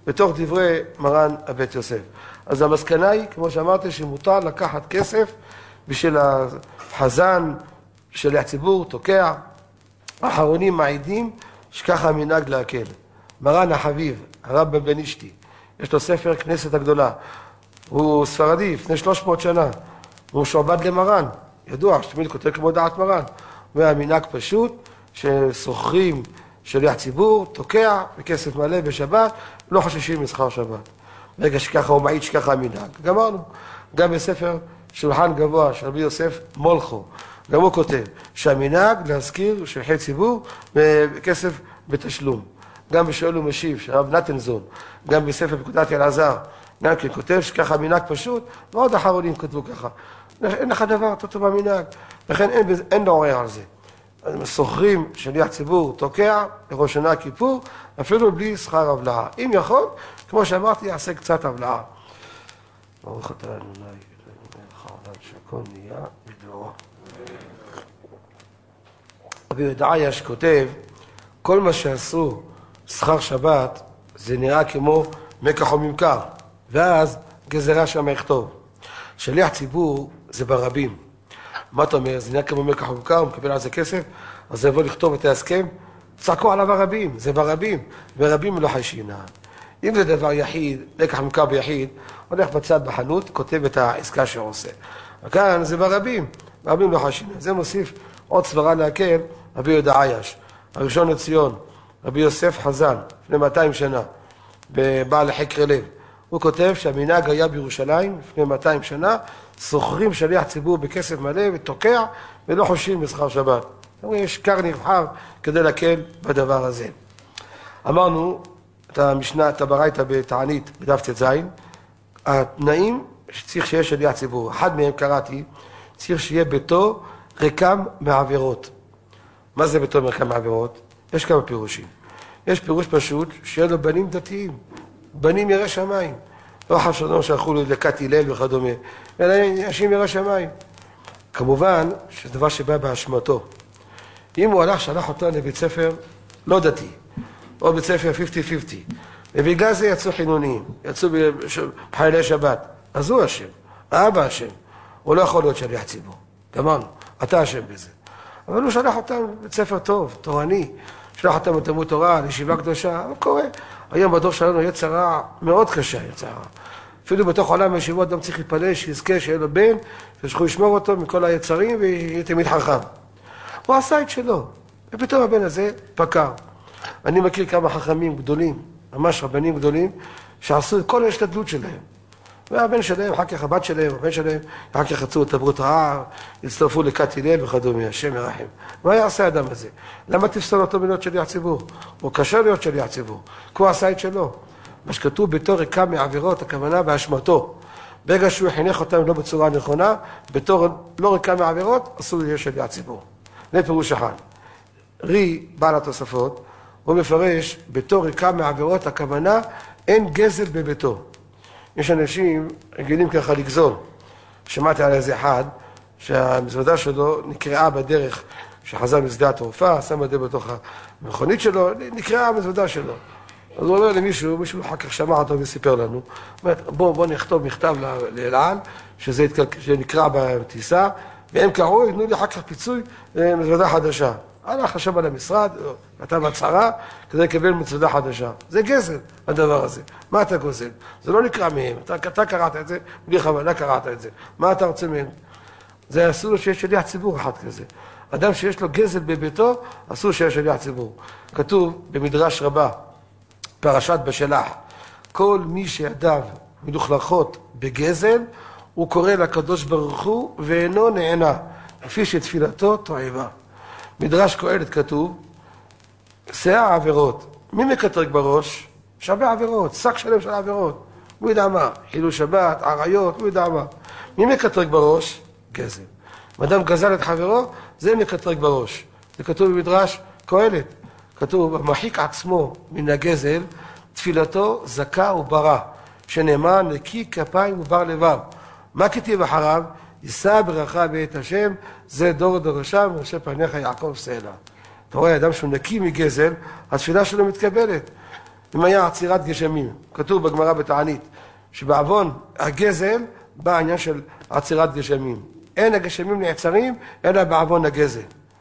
בתוך דברי מרן הבית יוסף. אז המסקנה היא, כמו שאמרתי, שמותר לקחת כסף בשביל החזן של הציבור, תוקע. האחרונים מעידים שככה המנהג להקל. מרן החביב, הרב בן אשתי, יש לו ספר כנסת הגדולה. הוא ספרדי, לפני 300 שנה. הוא שעבד למרן, ידוע, שתמיד כותב כמו דעת מרן. והמנהג פשוט, שסוחרים שליח ציבור, תוקע בכסף מלא בשבת, לא חוששים משכר שבת. ברגע שככה הוא מעיד שככה המנהג. גמרנו. גם בספר שולחן גבוה של רבי יוסף מולכו, גם הוא כותב שהמנהג להזכיר שליחי ציבור בכסף בתשלום. גם בשואל ומשיב, שהרב נתנזון, גם בספר פקודת אלעזר, גם כן כותב שככה המנהג פשוט, ועוד אחרונים כתבו ככה. אין לך דבר, טוב המנהג, לכן אין לעורר על זה. סוחרים שליח ציבור תוקע בראש שנה כיפור, אפילו בלי שכר הבלעה. אם יכול, כמו שאמרתי, יעשה קצת הבלעה. ברוך אתה אדוני, אלוהינו מלך העולם שהכל נהיה בדברו. רבי יהודה כותב, כל מה שעשו שכר שבת, זה נראה כמו מקח או ממכר, ואז גזרה שם יכתוב. שליח ציבור זה ברבים. מה אתה אומר? זה נראה כמו מקח או ממכר, הוא מקבל על זה כסף, אז זה יבוא לכתוב את ההסכם, צעקו עליו הרבים, זה ברבים, ורבים לא חיישינה. אם זה דבר יחיד, לקח ממכר ביחיד, הולך בצד בחנות, כותב את העסקה שהוא עושה. וכאן זה ברבים, רבים לא חיישינה. זה מוסיף עוד סברה להקל, רבי יהודה עייש, הראשון לציון, רבי יוסף חזן, לפני 200 שנה, בבעל לחקר לב. הוא כותב שהמנהג היה בירושלים, לפני 200 שנה, סוחרים שליח ציבור בכסף מלא ותוקע, ולא חושבים בשכר שבת. יש קר נבחר כדי להקל בדבר הזה. אמרנו, את המשנה, את הברייתא בתענית, בדף ט"ז, התנאים שצריך שיהיה שליח ציבור. אחד מהם קראתי, צריך שיהיה ביתו ריקם מעבירות. מה זה ביתו ריקם מעבירות? יש כמה פירושים. יש פירוש פשוט שיהיה לו בנים דתיים, בנים ירא שמיים. לא חשבנו שהלכו לדקת הלל וכדומה, אלא אנשים ירא שמיים. כמובן שזה דבר שבא באשמתו. אם הוא הלך, שלח אותו לבית ספר לא דתי, או בית ספר 50-50, ובגלל זה יצאו חינוניים, יצאו בחיילי שבת, אז הוא אשם, האבא אשם, הוא לא יכול להיות שליח ציבור. גמרנו, אתה אשם בזה. אבל הוא שלח אותם לבית ספר טוב, תורני, שלח אותם לתלמוד תורה, לישיבה קדושה, הוא קורא. היום בדור שלנו יצרה מאוד קשה, יצרה. אפילו בתוך עולם הישיבות אדם צריך להתפלל, שיזכה, שיהיה לו בן, שישכו לשמור אותו מכל היצרים ויהיה תמיד חכם. הוא עשה את שלו, ופתאום הבן הזה פקר. אני מכיר כמה חכמים גדולים, ממש רבנים גדולים, שעשו את כל ההשתדלות שלהם. והבן שלהם, אחר כך הבת שלהם, הבן שלהם, אחר כך יצאו את הברית ההר, הצטרפו לכת הלל וכדומה, השם ירחם. מה יעשה האדם הזה? למה תפסול אותו מלהיות שליח ציבור? הוא קשה להיות שליח ציבור, כי הוא עשה את שלו. מה שכתוב בתור ריקם מעבירות, הכוונה באשמתו. ברגע שהוא חינך אותם לא בצורה נכונה, בתור לא ריקם מעבירות, אסור להיות שליח ציבור. זה פירוש אחד. רי, בעל התוספות, הוא מפרש בתור ריקם מעבירות, הכוונה אין גזל בביתו. יש אנשים רגילים ככה לגזול. שמעתי על איזה אחד שהמזוודה שלו נקראה בדרך שחזר משדה התעופה, שם את זה בתוך המכונית שלו, נקראה המזוודה שלו. אז הוא אומר למישהו, מישהו אחר כך שמע אותו וסיפר לנו, בוא נכתוב מכתב לאלעל, שזה נקרא בטיסה, והם קראו, יתנו לי אחר כך פיצוי למזוודה חדשה. הלך חשב על המשרד, כתב הצהרה, כדי לקבל מצוודה חדשה. זה גזל, הדבר הזה. מה אתה גוזל? זה לא נקרא מהם. אתה קראת את זה, בלי חבלה קראת את זה. מה אתה רוצה מהם? זה אסור לו שיש שליח ציבור אחד כזה. אדם שיש לו גזל בביתו, אסור שיש שליח ציבור. כתוב במדרש רבה, פרשת בשלח, כל מי שידיו מלוכלכות בגזל, הוא קורא לקדוש ברוך הוא ואינו נענה, לפי שתפילתו תועבה. מדרש קהלת כתוב, שאה עבירות. מי מקטרג בראש? יש הרבה עבירות, שק שלם של עבירות. הוא יודע מה? חילול שבת, עריות, הוא יודע מה. מי מקטרג בראש? גזל. אדם גזל את חברו, זה מקטרג בראש. זה כתוב במדרש קהלת. כתוב, המחיק עצמו מן הגזל, תפילתו זכה וברא, שנאמר נקי כפיים ובר לבב. מה כתיב אחריו? יישא ברכה בית השם, זה דור דורשיו, ראשי פניך יעקב סלע. אתה רואה, אדם שהוא נקי מגזל, התפילה שלו מתקבלת. אם היה עצירת גשמים. כתוב בגמרא בתענית, שבעוון הגזל בא העניין של עצירת גשמים. אין הגשמים נעצרים, אלא בעוון הגזל.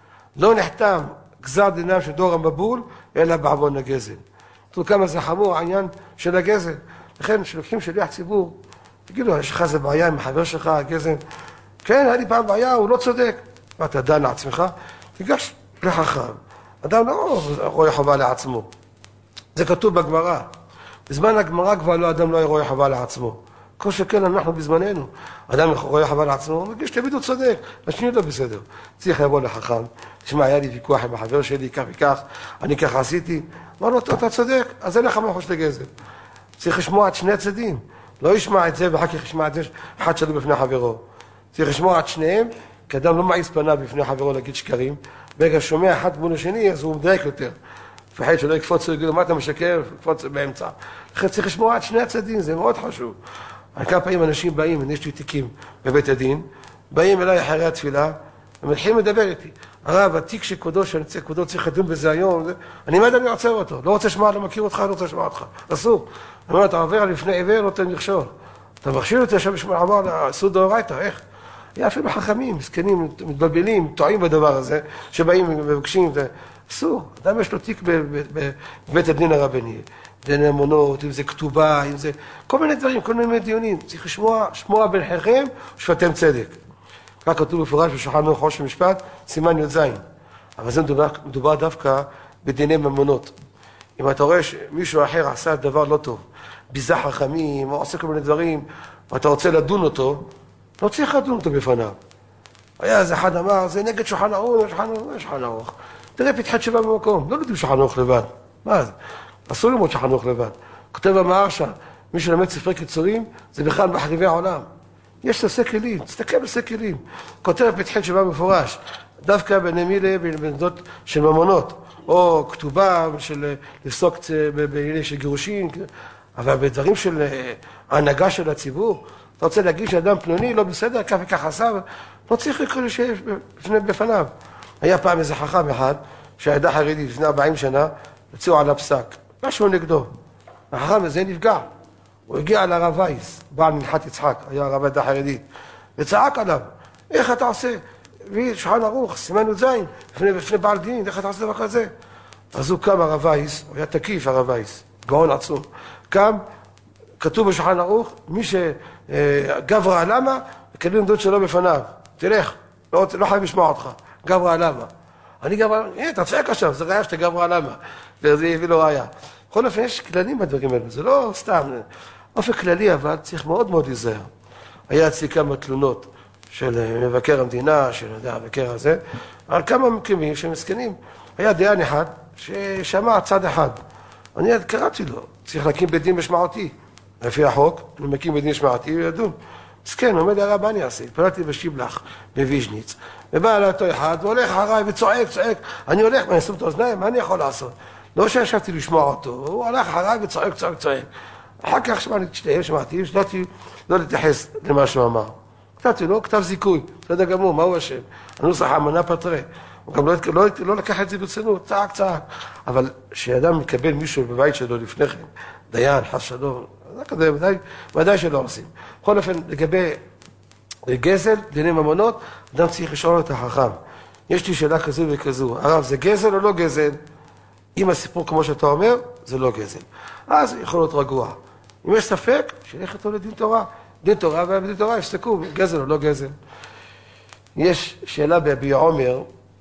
לא נחתם גזר דינם של דור המבול, אלא בעוון הגזל. תראו כמה זה חמור העניין של הגזל. לכן, כשלוקחים שליח ציבור, תגידו, יש לך איזה בעיה עם החבר שלך, הגזל? כן, היה לי פעם בעיה, הוא לא צודק. ואתה דן לעצמך, תיגש לחכם. אדם לא רואה חובה לעצמו. זה כתוב בגמרא. בזמן הגמרא כבר לא אדם לא רואה חובה לעצמו. כל שכן אנחנו בזמננו. אדם רואה חובה לעצמו, הוא מרגיש תמיד הוא צודק, השני לא בסדר. צריך לבוא לחכם. תשמע, היה לי ויכוח עם החבר שלי, כך וכך, אני ככה עשיתי. אמר לו, אתה צודק, אז אין לך מחוש לגזל. צריך לשמוע את שני הצדדים. לא ישמע את זה ואחר כך ישמע את זה, אחד שלו בפני חברו. צריך לשמוע את שניהם, כי אדם לא מעיס פניו בפני חברו להגיד שקרים. ברגע שומע אחד מול השני, אז הוא מדייק יותר. לפחד שלא יקפוץ, הוא יגיד לו, מה אתה משקר? יקפוץ באמצע. לכן צריך לשמוע את שני הצדדים, זה מאוד חשוב. כמה פעמים אנשים באים, יש לי תיקים בבית הדין, באים אליי אחרי התפילה, הם מתחילים לדבר איתי. הרב, התיק של כבודו, שאני צריך, כבודו צריך לדון בזה היום, אני מיד אני עוצר אותו, לא רוצה לשמוע, לא מכיר אותך, לא רוצה לשמוע אותך. אסור. אני אומר, אתה עובר לפני עיוור, לא תן מכשול. אתה מכשיל אותי עכשיו בשביל אמר, עשו דאורייתא, איך? היה אפילו חכמים, מסכנים, מתבלבלים, טועים בדבר הזה, שבאים ומבקשים, אסור. אדם יש לו תיק בבית הדין הרבני. דיני אמונות, אם זה כתובה, אם זה... כל מיני דברים, כל מיני דיונים. צריך לשמוע ביניכם ושפטתם צדק. כך כתוב בפורש בשולחן ערוך ראש המשפט, סימן י"ז. אבל זה מדובר דווקא בדיני ממונות. אם אתה רואה שמישהו אחר עשה דבר לא טוב, ביזה חכמים, או עושה כל מיני דברים, ואתה רוצה לדון אותו, לא צריך לדון אותו בפניו. היה איזה אחד אמר, זה נגד שולחן ערוך, שולחן ערוך. תראה פתחי תשובה במקום, לא יודעים שולחן ערוך לבד. מה זה? אסור ללמוד שולחן ערוך לבד. כותב המהרש"א, מי שלמד ספרי קיצורים, זה בכלל מחריבי העולם. יש לסה כלים, תסתכל בסה כלים. כותב פתחי תשובה מפורש, דווקא בנמילה, בנדות של ממונות, או כתובה של לפסוק בענייני של גירושין, אבל בדברים של ההנהגה של הציבור, אתה רוצה להגיד שאדם פלוני לא בסדר, כך וכך עשה, לא צריך לקרוא שיש בפניו. היה פעם איזה חכם אחד, שהעדה חרדית לפני 40 שנה, הציעו על הפסק, משהו נגדו. החכם הזה נפגע. הוא הגיע לרב וייס, בעל מנחת יצחק, היה הרב העדה חרדית, וצעק עליו, איך אתה עושה? שולחן ערוך, סימן י"ז, בפני בעל דין, איך אתה עושה דבר כזה? אז הוא קם הרב וייס, הוא היה תקיף הרב וייס, גאון עצום. קם, כתוב בשולחן ערוך, מי שגברא למה, מקבלים עמדות שלו בפניו. תלך, לא חייב לשמוע אותך, גברא למה. אני גברא, אתה צועק עכשיו, זה ראיה שאתה גברא למה. וזה הביא לו ראיה. בכל אופן, יש כללים בדברים האלה, זה לא סתם. אופן כללי, אבל צריך מאוד מאוד להיזהר. היה אצלי כמה תלונות של מבקר המדינה, של המבקר הזה, על כמה מקרים שמסכנים. היה דיין אחד ששמע צד אחד. אני קראתי לו, צריך להקים בית דין משמעותי. לפי החוק, אני מקים בית דין משמעותי ולדון. מסכן, עומד הרב, מה אני אעשה? התפללתי בשיבלח, בוויז'ניץ, ובא אליי אותו אחד, והולך אחריי וצועק, אני הולך, ואני אשים את האוזניים, מה אני יכול לעשות? לא שישבתי לשמוע אותו, הוא הלך אחריי וצועק. אחר כך שמעתי, החלטתי לא להתייחס למה שהוא אמר. כתבתי לו, כתב זיכוי, לא יודע גמור, מה הוא השם? הנוסח האמנה פטרה. הוא גם לא לקח את זה ברצינות, צעק. אבל כשאדם מקבל מישהו בבית שלו לפני כן, דיין, חס שלום, ודאי שלא עושים. בכל אופן, לגבי גזל, דיני ממונות, אדם צריך לשאול את החכם. יש לי שאלה כזו וכזו, הרב, זה גזל או לא גזל? אם הסיפור כמו שאתה אומר, זה לא גזל. אז יכול להיות רגוע. אם יש ספק, שילך איתו לדין תורה. דין תורה ובדין תורה יפסקו, גזל או לא גזל. יש שאלה בביע עומר,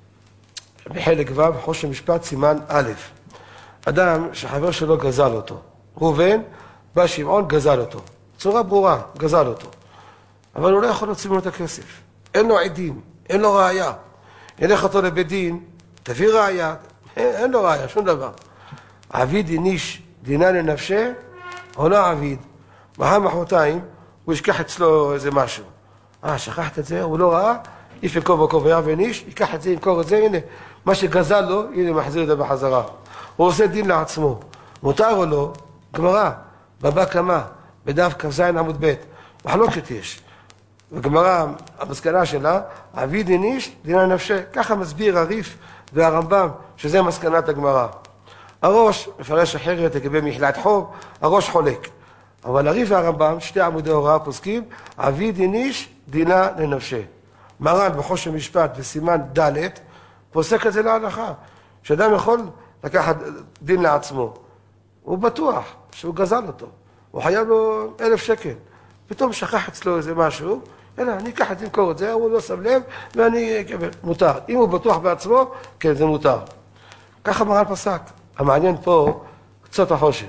בחלק ו', חוש המשפט, סימן א'. אדם שחבר שלו גזל אותו. ראובן, בא שמעון, גזל אותו. צורה ברורה, גזל אותו. אבל הוא לא יכול להוציא ממנו את הכסף. אין לו עדים, אין לו ראיה. ילך אותו לבית דין, תביא ראיה, אין לו ראיה, שום דבר. עביד איניש דינה לנפשה, או לא עביד. מחרתיים, הוא ישכח אצלו איזה משהו. שכחת את זה, הוא לא ראה, יפק כובע ויעב איניש, ייקח את זה, ימכור את זה, הנה, מה שגזל לו, הנה מחזיר את זה בחזרה. הוא עושה דין לעצמו. מותר או לא? גמרא, בבא קמא, בדף כ"ז עמוד ב', מחלוקת יש. בגמרא, המסקנה שלה, עביד איניש, דינה לנפשה. ככה מסביר הריף והרמב"ם, שזה מסקנת הגמרא. הראש מפרש אחרת לגבי מחילת חוב, הראש חולק. אבל הרי"ף והרמב"ם, שתי עמודי הוראה פוסקים, אבי דין איש דינה לנפשה. מרן בחושן משפט בסימן ד' פוסק את זה להלכה, שאדם יכול לקחת דין לעצמו. הוא בטוח שהוא גזל אותו, הוא חייב לו 1,000 שקל. פתאום שכח אצלו איזה משהו, אלא אני אקח את זה, אמכור את זה, הוא לא שם לב ואני אקבל. מותר. אם הוא בטוח בעצמו, כן, זה מותר. ככה מרן פסק. המעניין פה, קצות החושן.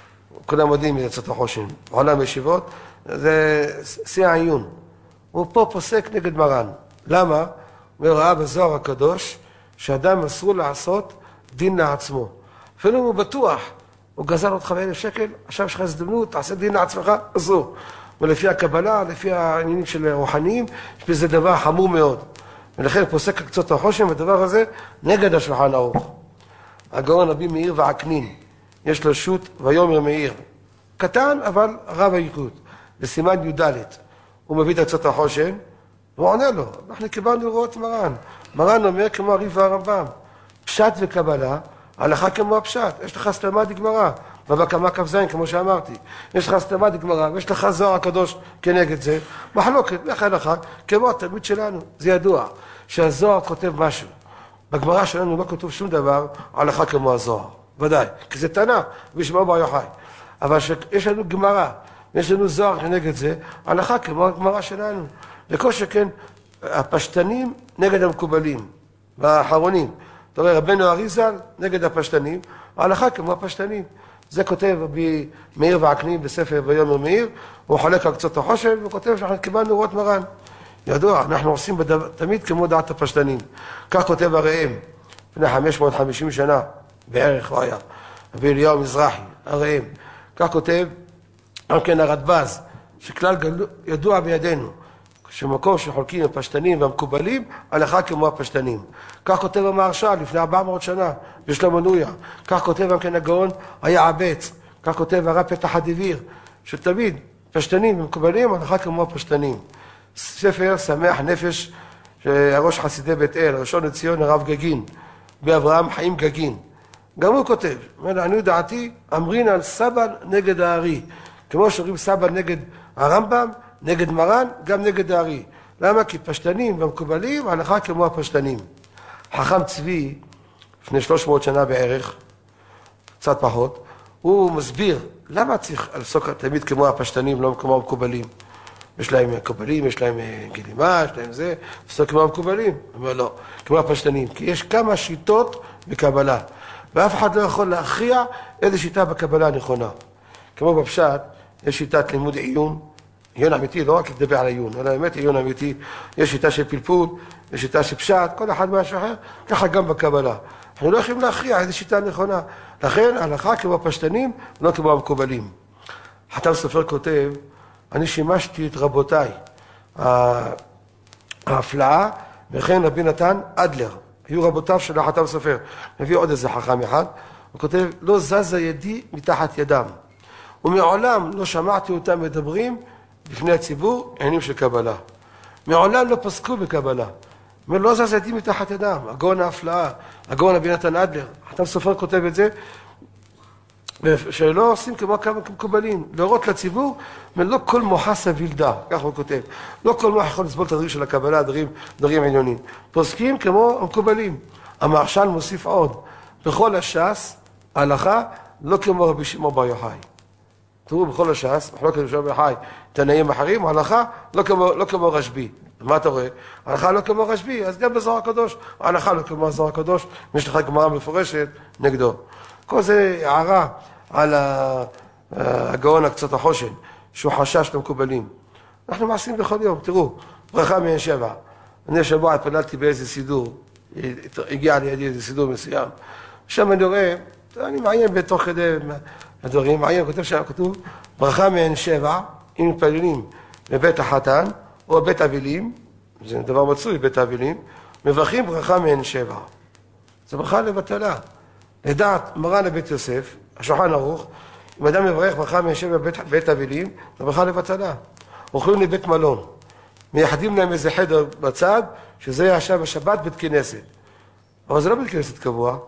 כולם יודעים מזה קצות החושן. בעולם ישיבות, זה שיא העיון. הוא פה פוסק נגד מרן. למה? הוא ראה בזוהר הקדוש שאדם אסור לעשות דין לעצמו. אפילו אם הוא בטוח, הוא גזל אותך 1,000 שקל, עכשיו יש לך הזדמנות, תעשה דין לעצמך, אסור. ולפי הקבלה, לפי העניינים של רוחניים, יש בזה דבר חמור מאוד. ולכן פוסק קצות החושן, והדבר הזה נגד השולחן ערוך. הגאון רבי מאיר ועקנין, יש לו שו"ת ויאמר מאיר. קטן, אבל רב היקוד. בסימן י"ד, הוא מביא את קצות החושן, והוא עונה לו, אנחנו קיבלנו לראות מרן. מרן אומר כמו הרי"ף והרמב"ם, פשט וקבלה, הלכה כמו הפשט. יש לך סתמה דגמרא, בבא קמא כ"ז כמו שאמרתי. יש לך סתמה דגמרא, ויש לך זוהר הקדוש כנגד זה. מחלוקת, איך הלכה? כמו התלמיד שלנו. זה ידוע, שהזוהר כותב משהו. בגמרא שלנו לא כתוב שום דבר, הלכה כמו הזוהר. ודאי, כי זה תנא, וישמעו בר יוחאי. אבל יש לנו גמרא, יש לנו זוהר כנגד זה, הלכה כמו הגמרא שלנו. לכל שכן, הפשטנים נגד המקובלים, והאחרונים. אתה רואה, רבנו אריזל נגד הפשטנים, ההלכה כמו הפשטנים. זה כותב רבי מאיר ועקנין בספר ויאמר מאיר, הוא חולק על קצות החושן, והוא כותב שאנחנו קיבלנו לראות מרן. ידוע, אנחנו עושים תמיד כמו דעת הפשטנים. כך כותב הראם, לפני 550 שנה, בערך הוא היה, רבי אליהו מזרחי, הראם. כך כותב, גם כן הרדב"ז, שכלל ידוע בידינו, שמקום שחולקים הפשטנים והמקובלים, הלכה כמו הפשטנים. כך כותב המהרש"ל לפני 400 שנה, בשלמה נויה. כך כותב גם כן הגאון היעבץ. כך כותב הרב פתח הדביר, שתמיד פשטנים ומקובלים, הלכה כמו הפשטנים. ספר שמח נפש, שהראש חסידי בית אל, ראשון לציון הרב גגין, באברהם חיים גגין. גם הוא כותב, לעניות דעתי, אמרינן סבא נגד הארי. כמו שאומרים סבא נגד הרמב"ם, נגד מרן, גם נגד הארי. למה? כי פשטנים והמקובלים, הלכה כמו הפשטנים. חכם צבי, לפני 300 שנה בערך, קצת פחות, הוא מסביר, למה צריך לעסוק תמיד כמו הפשטנים, לא כמו המקובלים? יש להם מקובלים, יש להם גילימה, יש להם זה, לעסוק כמו המקובלים. הוא אומר, לא, כמו הפשטנים, כי יש כמה שיטות בקבלה, ואף אחד לא יכול להכריע איזה שיטה בקבלה נכונה. כמו בפשט, יש שיטת לימוד עיון, עיון אמיתי, לא רק לדבר על עיון, אלא באמת עיון אמיתי. יש שיטה של פלפול, יש שיטה של פשט, כל אחד משהו אחר, ככה גם בקבלה. אנחנו לא יכולים להכריע איזו שיטה נכונה. לכן, הלכה כמו הפשטנים, לא כמו המקובלים. חתם סופר כותב, אני שימשתי את רבותיי, ההפלאה, וכן רבי נתן אדלר, היו רבותיו של החתם סופר. מביא עוד איזה חכם אחד, הוא כותב, לא זזה ידי מתחת ידם. ומעולם לא שמעתי אותם מדברים בפני הציבור עניינים של קבלה. מעולם לא פסקו בקבלה. לא זז ידי מתחת ידם, הגאון ההפלאה, הגאון רבי נתן אדלר. חתם סופר כותב את זה, שלא עושים כמו מקובלים, להראות לציבור, ולא כל מוחה סבילדה, כך הוא כותב. לא כל מוח יכול לסבול את הדברים של הקבלה, דברים עניונים. פוסקים כמו המקובלים. המהרש"ל מוסיף עוד, בכל הש"ס, ההלכה, לא כמו רבי שמעון בר יוחאי. תראו, בכל הש"ס, מחלוקת רבי שמעון בר יוחאי, תנאים אחרים, ההלכה לא כמו רשב"י. מה אתה רואה? ההלכה לא כמו רשב"י, אז גם בזוהר הקדוש, ההלכה לא כמו הזוהר הקדוש, יש לך גמרא מפורשת נגדו. כל זה הערה על הגאון הקצות החושן, שהוא חשש למקובלים. אנחנו מעשים בכל יום, תראו, ברכה מעין שבע. אני השבוע התפללתי באיזה סידור, הגיע לידי איזה סידור מסוים. שם אני רואה, אני מעיין בתוך כדי הדברים, מעיין, כותב שם, כתוב, ברכה מעין שבע, אם מתפללים בבית החתן, או בית אבלים, זה דבר מצוי, בית אבלים, מברכים ברכה מעין שבע. זה ברכה לבטלה. לדעת מרן לבית יוסף, השולחן ערוך, אם אדם מברך ברכה מעין שבע בבית אבלים, זה ברכה לבטלה. הולכים לבית מלון, מייחדים להם איזה חדר בצד, שזה עכשיו השבת בית כנסת. אבל זה לא בית כנסת קבוע,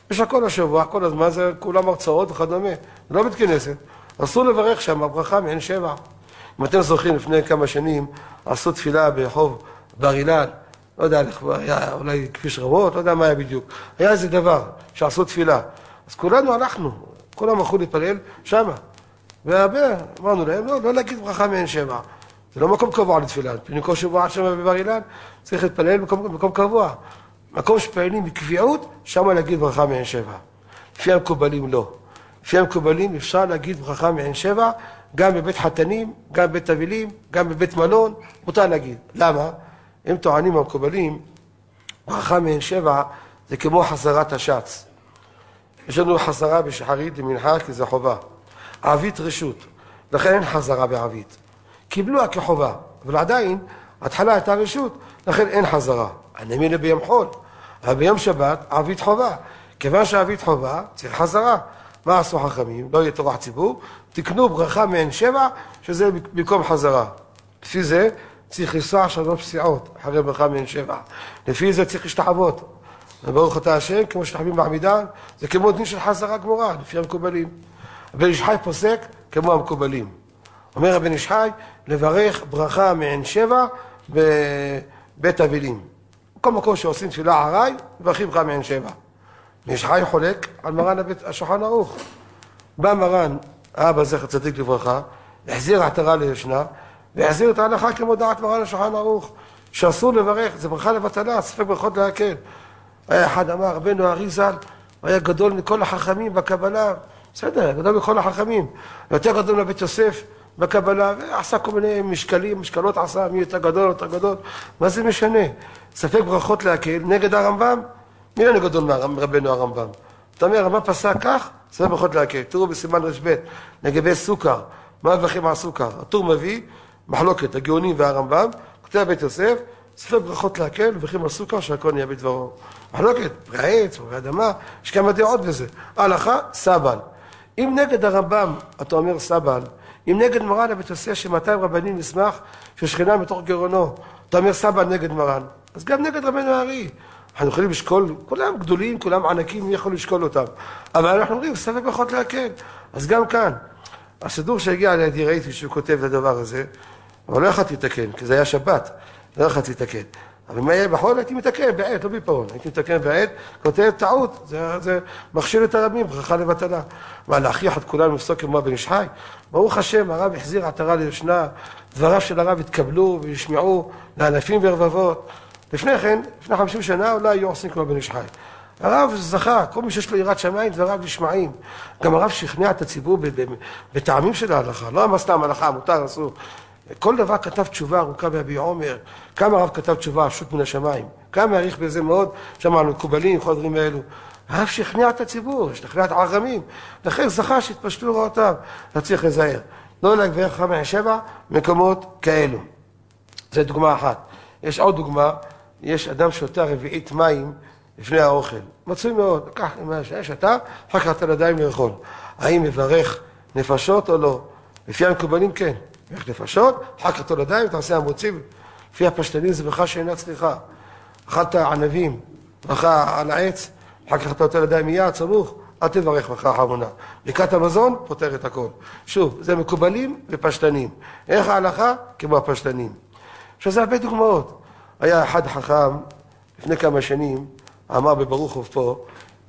יש הכל השבוע, כל הזמן זה כולם הרצאות וכדומה, זה לא בית כנסת. אסור לברך שם, הברכה מעין שבע. אם אתם זוכרים, לפני כמה שנים עשו תפילה ברחוב בר אילן, לא יודע, היה אולי כביש רבות, לא יודע מה היה בדיוק. היה איזה דבר שעשו תפילה. אז כולנו הלכנו, כולם הלכו להתפלל שמה. והרבה, אמרנו להם, לא להגיד ברכה מעין שבע. זה לא מקום קבוע לתפילה. כל שבוע עד שמה בבר אילן, צריך להתפלל במקום קבוע. מקום שפעלים בקביעות, שמה להגיד ברכה מעין שבע. לפי המקובלים לא. לפי המקובלים אפשר להגיד ברכה מעין שבע, גם בבית חתנים, גם בבית אבלים, גם בבית מלון, מותר להגיד. למה? הם טוענים המקובלים, ברכה מעין שבע זה כמו חזרת השץ. יש לנו חזרה בשחרית למנחה כי זה חובה. ערבית רשות, לכן אין חזרה בערבית. קיבלוה כחובה, אבל עדיין, התחלה הייתה רשות, לכן אין חזרה. הנמילה ביום חול, אבל ביום שבת ערבית חובה. כיוון שערבית חובה, צריך חזרה. מה עשו חכמים? לא יהיה טורח ציבור, תקנו ברכה מעין שבע, שזה במקום חזרה. לפי זה צריך לנסוע 3 פסיעות, אחרי ברכה מעין שבע. לפי זה צריך להשתחוות. ברוך אתה השם, כמו שתחבים בעמידה, זה כמו דין של חזרה גמורה, לפי המקובלים. הבן איש חי פוסק כמו המקובלים. אומר הבן איש חי, לברך ברכה מעין שבע בבית אבלים. כל מקום שעושים תפילה ערי, מברכים ברכה מעין שבע. בן איש חי חולק על מרן השולחן ערוך. בא מרן, האבא זכר צדיק לברכה, החזיר עטרה לישנה, והחזיר את ההלכה כמו דעת מרן השולחן ערוך, שאסור לברך, זה ברכה לבטלה, ספק ברכות להקל. היה אחד אמר, רבנו אריז"ל, היה גדול מכל החכמים בקבלה, בסדר, גדול מכל החכמים, יותר גדול מבית יוסף בקבלה, ועשה כל מיני משקלות עשה, מי יותר גדול, יותר גדול, מה זה משנה? ספק ברכות להקל, נגד הרמב"ם, מי לא גדול מרבנו הרמב"ם? אתה אומר, הרמב"ם פסק כך, ספק ברכות להקל. תראו בסימן רשב"ת, לגבי סוכר, מה מברכים על סוכר? הטור מביא, מחלוקת, הגאונים והרמב"ם, כותב בית יוסף, ספק ברכות להקל, מברכים על סוכר, שהכל נהיה בדברו. מחלוקת, פרי העץ, פרי אדמה, יש כמה דעות בזה. ההלכה, סבל. אם נגד הרמב"ם, אתה אומר סבל, אם נגד מרן הבית יוסף ש200 רבנים נשמח ששכינה מתוך גרונו, אתה אומר סבל נגד מרן, אז גם נגד רבנו הארי. אנחנו יכולים לשקול, כולם גדולים, כולם ענקים, מי יכול לשקול אותם? אבל אנחנו אומרים, ספק ברכות להקל. אז גם כאן, הסידור שהגיע לידי ראיתי שהוא כותב את הדבר הזה, אבל לא יכולתי לתקן, כי זה היה שבת, לא יכולתי לתקן. אבל מה יהיה בחול? הייתי מתקן בעת, לא בפרון. הייתי מתקן בעת, כותב טעות, זה מכשיל את הרבים, ברכה לבטלה. מה, להכריח את כולנו לפסוק כמו בן איש חי? ברוך השם, הרב החזיר עטרה ליושנה, דבריו של הרב התקבלו וישמעו לאלפים ורבבות. לפני כן, לפני 50 שנה, אולי היו עושים כמו בן איש חי. הרב זכה, כל מי שיש לו יראת שמיים, דבריו נשמעים. גם הרב שכנע את הציבור בטעמים של ההלכה, לא סתם הלכה, מותר, אסור. כל דבר כתב תשובה ארוכה בהביע עומר, כמה הרב כתב תשובה שוט מן השמיים, כמה העריך בזה מאוד, שמענו מקובלים, כל הדברים האלו. הרב שכנע את הציבור, שכנע את הערמים, לכן זכה שהתפשטו הוראותיו, אתה צריך לזהר. לא לברך ברכה מעין שבע, מקומות כאלו. זו דוגמה אחת. יש עוד דוגמה, יש אדם שותה רביעית מים לפני האוכל. מצוי מאוד, לקח מה שתה, אחר כך אתה לידיים לאכול. האם מברך נפשות או לא? לפי המקובלים כן. מברך נפשות, אחר כך תולדיים, תעשה המוצאים. לפי הפשטנים זה ברכה שאינה צריכה. אכלת ענבים, ברכה על העץ, אחר כך אתה נותן לידיים מיד, סמוך, אל תברך ברכה אחרונה. ברכת המזון פותר את הכל. שוב, זה מקובלים ופשטנים. איך ההלכה? כמו הפשטנים. עכשיו זה הרבה דוגמאות. היה אחד חכם, לפני כמה שנים, אמר בברוכוב פה,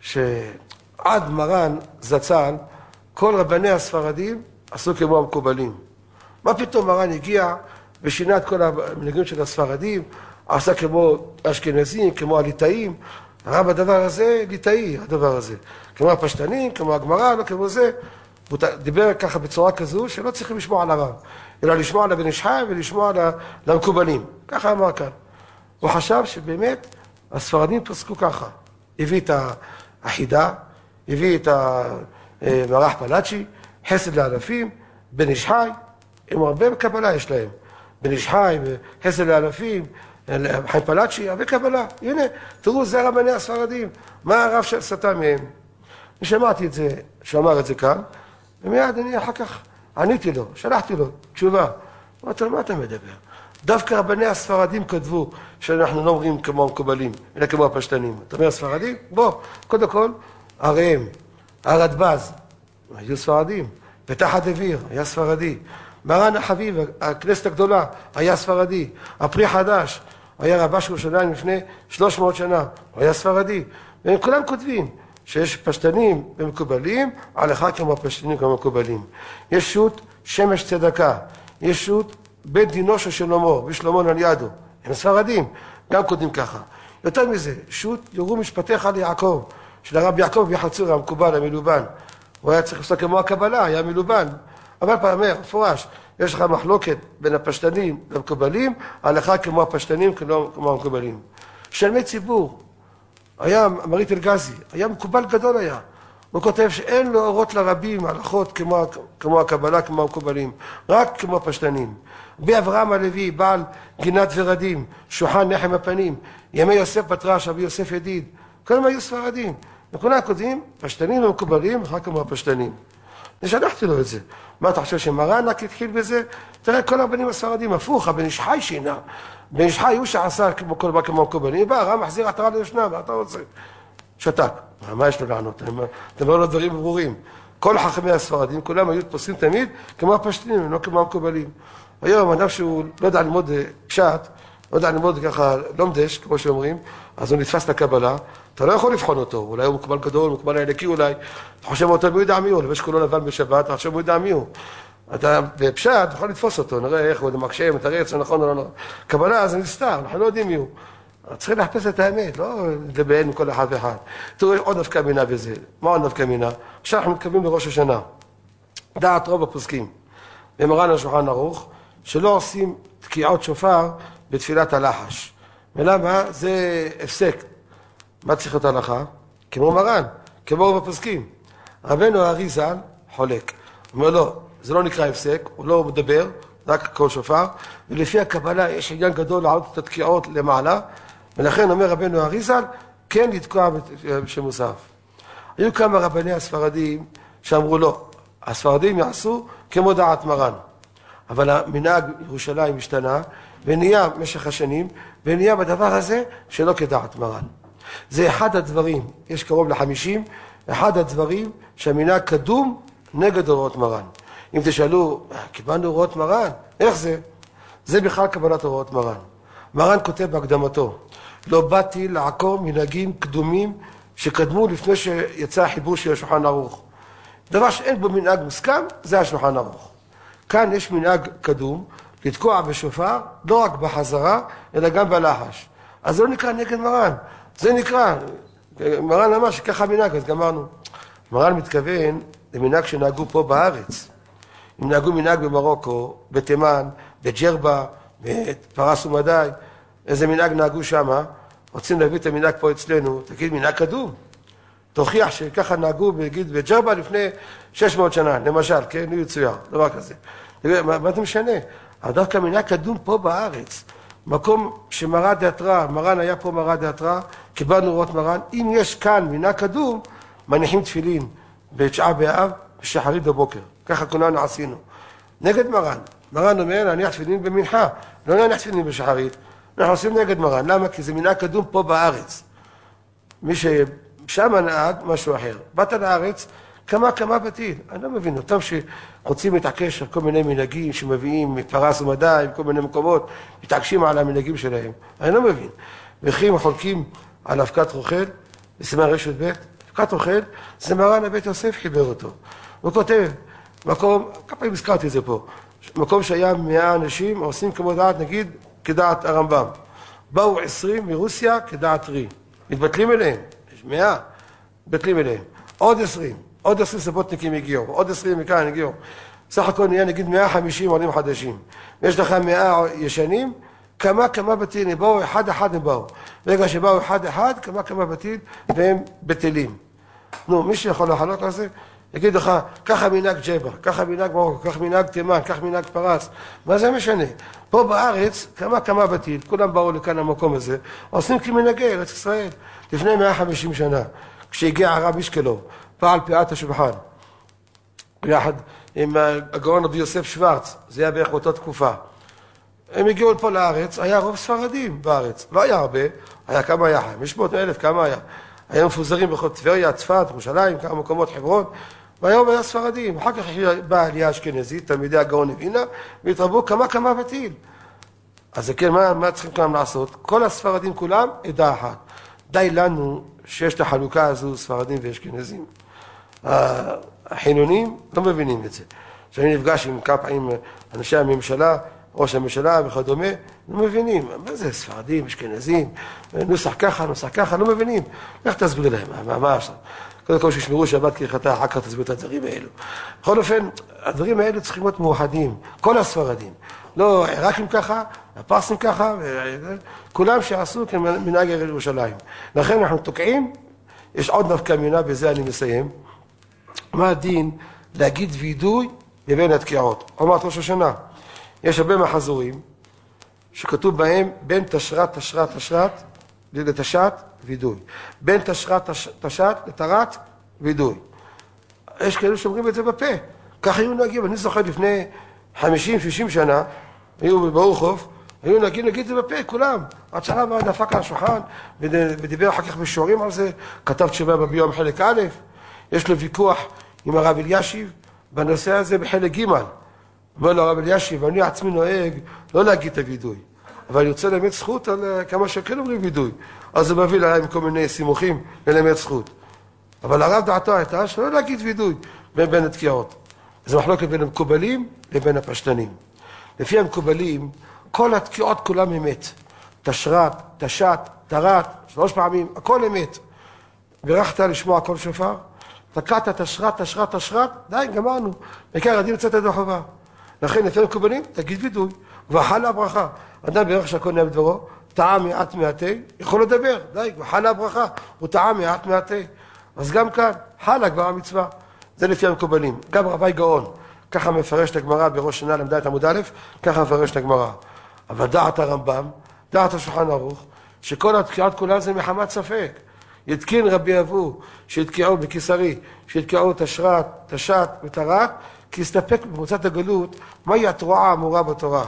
שעד מרן זצ"ל, כל רבני הספרדים עשו כמו המקובלים. מה פתאום מרן הגיע ושינה את כל המנהגים של הספרדים, עשה כמו אשכנזים, כמו הליטאים, הרב הדבר הזה, ליטאי הדבר הזה. כמו הפשטנים, כמו הגמרא, לא כמו זה. הוא דיבר ככה בצורה כזו שלא צריכים לשמוע על הרב, אלא לשמוע על הבן איש חי ולשמוע למקובלים. ככה אמר כאן. הוא חשב שבאמת הספרדים פסקו ככה. הביא את החידה, הביא את המערך פלאצ'י, חסד לאלפים, בן איש חי, הם הרבה קבלה יש להם. בן איש חי, חסד לאלפים, חי פלאצ'י, הרבה קבלה. הנה, תראו, זה רבני הספרדים. מה הרב שסתה מהם? אני שמעתי את זה, שאמר את זה כאן, ומיד אני אחר כך עניתי לו, שלחתי לו תשובה. אמרתי לו, מה אתה מדבר? דווקא רבני הספרדים כתבו שאנחנו לא אומרים כמו המקובלים, אלא כמו הפשטנים. אתה אומר הספרדים? בוא, קודם כל, הראם, הרדב"ז, היו ספרדים. פתח הדביר, היה ספרדי. מרן החביב, הכנסת הגדולה, היה ספרדי. הפרי חדש, היה רבה של ירושלים לפני 300 שנה, הוא היה ספרדי. והם כולם כותבים שיש פשטנים ומקובלים, הלכה כמו פשטנים כמו מקובלים. יש שו"ת שמש צדקה, יש שו"ת בית דינו של שלמה, ושלמה נליאדו. הם ספרדים, גם כותבים ככה. יותר מזה, שו"ת יורו משפטיך ליעקב, של הרב יעקב יחצור, המקובל, המלובן. הוא היה צריך לעשות כמו הקבלה, היה מלובן. אבל פעם אומר, מפורש, יש לך מחלוקת בין הפשטנים למקובלים, הלכה כמו הפשטנים, כמו המקובלים. שלמי ציבור, היה מרית אלגזי, היה מקובל גדול היה. הוא כותב שאין לו אורות לרבים, הלכות כמו הקבלה, כמו המקובלים, רק כמו הפשטנים. בי אברהם הלוי, בעל גינת ורדים, שולחן נחם הפנים, ימי יוסף פטרש, אבי יוסף ידיד, כולם היו ספרדים. וכולם כותבים, פשטנים ומקובלים, רק כמו הפשטנים. נשלחתי לו את זה. מה אתה חושב שמרן רק התחיל בזה? תראה, כל הרבנים הספרדים, הפוך, הבן איש חי שינה. בן איש חי הוא שעשה כמו המקובלים. בא, הרב מחזיר עטרה ליושנה, מה אתה רוצה? שתק. מה יש לו לענות? אתם לא דברים ברורים. כל חכמי הספרדים, כולם היו פוסקים תמיד כמו הפשטנים, לא כמו המקובלים. היום, אדם שהוא לא יודע ללמוד פשט, לא יודע ללמוד ככה לומדש, כמו שאומרים, אז הוא נתפס לקבלה, אתה לא יכול לבחון אותו, אולי הוא מקבל גדול, מקבל הענקי אולי, אתה חושב אותו מי יודע מי הוא, לבש כולו לבן בשבת, אתה חושב מי יודע מי הוא. אתה בפשט, אתה יכול לתפוס אותו, נראה איך הוא מקשה, מתרץ, נכון או לא. קבלה זה נסתר, אנחנו לא יודעים מי הוא. צריכים לחפש את האמת, לא לדבר עם כל אחד ואחד. תראו, עוד נפקא מינה בזה. מה עוד נפקא מינה? עכשיו אנחנו מתקרבים לראש השנה. דעת רוב הפוסקים, במרן השולחן ערוך, שלא עושים תקיעות שופר בתפילת הלחש. ולמה? זה הפסק. מה צריך את ההלכה? כמו מרן, כמו רוב הפוסקים. רבנו האריז"ל חולק. הוא אומר לו, זה לא נקרא הפסק, הוא לא מדבר, רק כל שופר, ולפי הקבלה יש עניין גדול לעלות את התקיעות למעלה, ולכן אומר רבנו האריז"ל, כן לתקוע בשמוסף. היו כמה רבני הספרדים שאמרו לא, הספרדים יעשו כמו דעת מרן. אבל המנהג ירושלים השתנה, ונהיה במשך השנים, ונהיה בדבר הזה שלא כדעת מרן. זה אחד הדברים, יש קרוב ל50, אחד הדברים שהמנהג קדום נגד הוראות מרן. אם תשאלו, קיבלנו הוראות מרן? איך זה? זה בכלל קבלת הוראות מרן. מרן כותב בהקדמתו, לא באתי לעקור מנהגים קדומים שקדמו לפני שיצא החיבור של השולחן ערוך. דבר שאין בו מנהג מוסכם, זה השולחן ערוך. כאן יש מנהג קדום, לתקוע בשופר, לא רק בחזרה, אלא גם בלחש. אז זה לא נקרא נגד מרן, זה נקרא, מרן אמר שככה מנהג, אז גמרנו. מרן מתכוון למנהג שנהגו פה בארץ. אם נהגו מנהג במרוקו, בתימן, בג'רבה, בפרס ומדי, איזה מנהג נהגו שמה, רוצים להביא את המנהג פה אצלנו, תגיד מנהג קדום. תוכיח שככה נהגו בג'רבה לפני 600 שנה, למשל, כן? לא יצויר, דבר כזה. מה זה משנה? דווקא מנהג קדום פה בארץ, מקום שמרא דאתרא, מרן היה פה מרא דאתרא, קיבלנו הוראות מרן, אם יש כאן מנהג קדום, מניחים תפילין בתשעה באב, בשחרית בבוקר. ככה כולנו עשינו. נגד מרן. מרן אומר, להניח תפילין במנחה, לא להניח תפילין בשחרית. אנחנו עושים נגד מרן. למה? כי זה מנהג קדום פה בארץ. מי ששם נהג משהו אחר. באת לארץ, כמה בתים. אני לא מבין, אותם שרוצים להתעקש על כל מיני מנהגים שמביאים מפרס ומדי, מכל מיני מקומות, מתעקשים על המנהגים שלהם. אני לא מבין. וכי מחולקים על אבקת רוכל, בסימן רשת ב', אבקת רוכל, זה מרן הבית יוסף חיבר אותו. הוא כותב, מקום, כמה פעמים הזכרתי את זה פה, מקום שהיה 100 אנשים, עושים כמו דעת, נגיד, כדעת הרמב"ם. באו 20 מרוסיה כדעת רי. מתבטלים אליהם, יש 100, מתבטלים אליהם. עוד 20 סבותניקים הגיעו, עוד 20 מכאן הגיעו. סך הכל נהיה נגיד 150 עולים חדשים. ויש לך 100 ישנים, כמה בתים, הם באו אחד הם באו. ברגע שבאו אחד, כמה בתים, והם בטלים. נו, מי שיכול לחלוק על זה, יגיד לך, ככה מנהג ג'רבה, ככה מנהג מרוקו, ככה מנהג תימן, ככה מנהג פרס. מה זה משנה? פה בארץ, כמה בתים, כולם באו לכאן למקום הזה, עושים כמנהגי ארץ ישראל. לפני 150 שנה, כשהגיע הרב אישקלוב, פעל פיעת השולחן, יחד עם הגאון רבי יוסף שוורץ, זה היה בערך באותה תקופה. הם הגיעו לפה לארץ, היה רוב ספרדים בארץ, לא היה הרבה, היה כמה היה, 500,000, כמה היה. היו מפוזרים בכל טבריה, צפת, ירושלים, כמה מקומות, חברון, והיום היה ספרדים. אחר כך באה עלייה אשכנזית, תלמידי הגאון מווילנה, והתרבו כמה בטיל. אז כן, מה צריכים כולם לעשות? כל הספרדים כולם, עדה אחת. די לנו שיש את החלוקה הזו, ספרדים ואשכנזים. החילונים לא מבינים את זה. כשאני נפגש עם כמה פעמים אנשי הממשלה, ראש הממשלה וכדומה, לא מבינים. מה זה ספרדים, אשכנזים, נוסח ככה, לא מבינים. איך תסביר להם? מה עכשיו? קודם כל שישמרו שבת כהלכתה, אחר כך תסביר את הדברים האלו. בכל אופן, הדברים האלו צריכים להיות מאוחדים, כל הספרדים. לא עיראקים ככה, הפרסים ככה, כולם שעשו כמנהג ירושלים. לכן אנחנו תוקעים, יש עוד נפקא מינה, בזה אני מסיים. מה הדין להגיד וידוי לבין התקיעות? אומרת ראש השנה, יש הרבה מחזורים שכתוב בהם בין תשרת לתשת וידוי. בין תשת לתרת וידוי. יש כאלה שאומרים את זה בפה. ככה היו נהגים. אני זוכר לפני 50-60 שנה, היו בברוכוב, היו נהגים להגיד את זה בפה, כולם. עד שנה מה דפק על השולחן, ודיבר אחר כך בשיעורים על זה, כתב תשובה בביום חלק א', יש לו ויכוח עם הרב אלישיב, בנושא הזה בחלק ג'. אומר לו הרב אלישיב, אני עצמי נוהג לא להגיד את הוידוי, אבל אני רוצה ללמד זכות על כמה שכן אומרים וידוי. אז הוא מביא להם כל מיני סימוכים ללמד זכות. אבל הרב דעתו הייתה שלא להגיד וידוי בין התקיעות. זה מחלוקת בין המקובלים לבין הפשטנים. לפי המקובלים, כל התקיעות כולם אמת. תשרת, תשת, תרת, 3 פעמים, הכל אמת. בירכת לשמוע כל שופר, תקעת תשרת, די, גמרנו. בעיקר הדין יוצאת ידי חובה. לכן לפי המקובלים, תגיד וידוי, וחלה הברכה. אדם בירך שהכל נהיה בדברו, טעם מעט מעטי, יכול לדבר, די, וחלה הברכה, הוא טעם מעט מעטי. אז גם כאן, חלה כבר המצווה. זה לפי המקובלים. גם רבי גאון, ככה מפרש את הגמרא בראש שנה למדה את עמוד א', ככה מפרש את הגמרא. אבל דעת הרמב"ם, דעת השולחן ערוך, שכל התקיעות כולה זה מחמת ספק. יתקין רבי אבו, שיתקיעו בקיסרי, שיתקיעו תשרת, תשת ותרת, כי יסתפק במוצאת הגלות, מהי התרועה האמורה בתורה?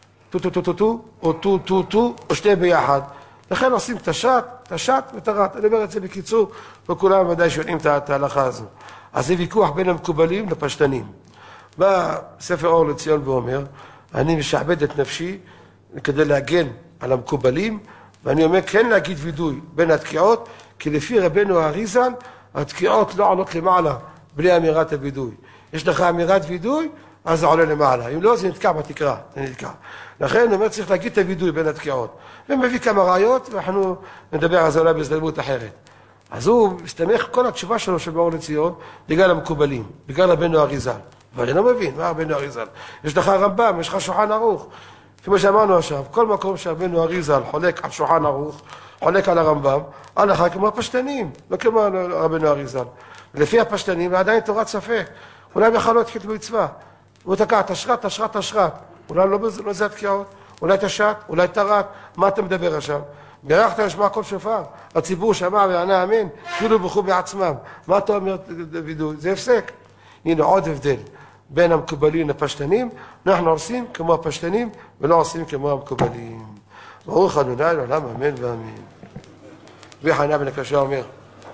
טו, או טו, או שתי ביחד. לכן עושים תשת ותרת. אני אומר את זה בקיצור, וכולם ודאי שיודעים את ההלכה הזו. אז זה ויכוח בין המקובלים לפשטנים. בא ספר אור לציון ואומר, אני משעבד את נפשי כדי להגן על המקובלים, ואני אומר כן להגיד וידוי בין התקיעות, כי לפי רבנו האריז"ל, התקיעות לא עולות למעלה בלי אמירת הוידוי. יש לך אמירת וידוי, אז זה עולה למעלה. אם לא, זה נתקע בתקרה, זה נתקע. לכן אני אומר, צריך להגיד את הוידוי בין התקיעות. ומביא כמה ראיות, ואנחנו נדבר על זה אולי בהזדמנות אחרת. אז הוא מסתמך כל התשובה שלו של באור לציון, בגלל המקובלים, בגלל רבנו האריז"ל. אבל אני לא מבין, מה רבנו האריז"ל? יש לך רמב"ם, יש לך שולחן ערוך. כמו שאמרנו עכשיו, כל מקום שרבנו האריז"ל חולק על שולחן ערוך, חולק על הרמב"ם, הלכה כמו הפשטנים, לא כמו רבנו האריז"ל. ולפי הפשטנים, ועדיין תורת ספק. אולי בכלל לא התחיל במצווה. הוא תקע, תשרת. אולי לא זה התקיעות, אולי תשת, אולי תרת. מה אתה מדבר עכשיו? בירכת לשמוע כל שופר, הציבור שמע וענה אמן, כאילו ברכו בעצמם. מה אתה אומר וידוי? זה הפסק. הנה עוד הבדל בין המקובלים לפשטנים, אנחנו עושים כמו הפשטנים ולא עושים כמו המקובלים. ברוך ה' לעולם אמן ואמן. וחנה בן הקשה אומר,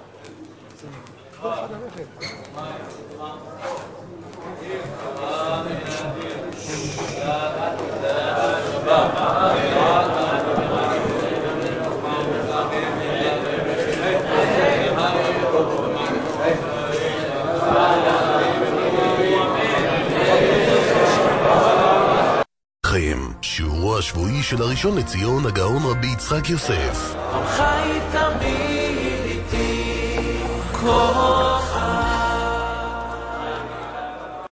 חיים, שיעורו השבועי של הראשון לציון הגאון רבי יצחק יוסף. חי תמיד איתי כל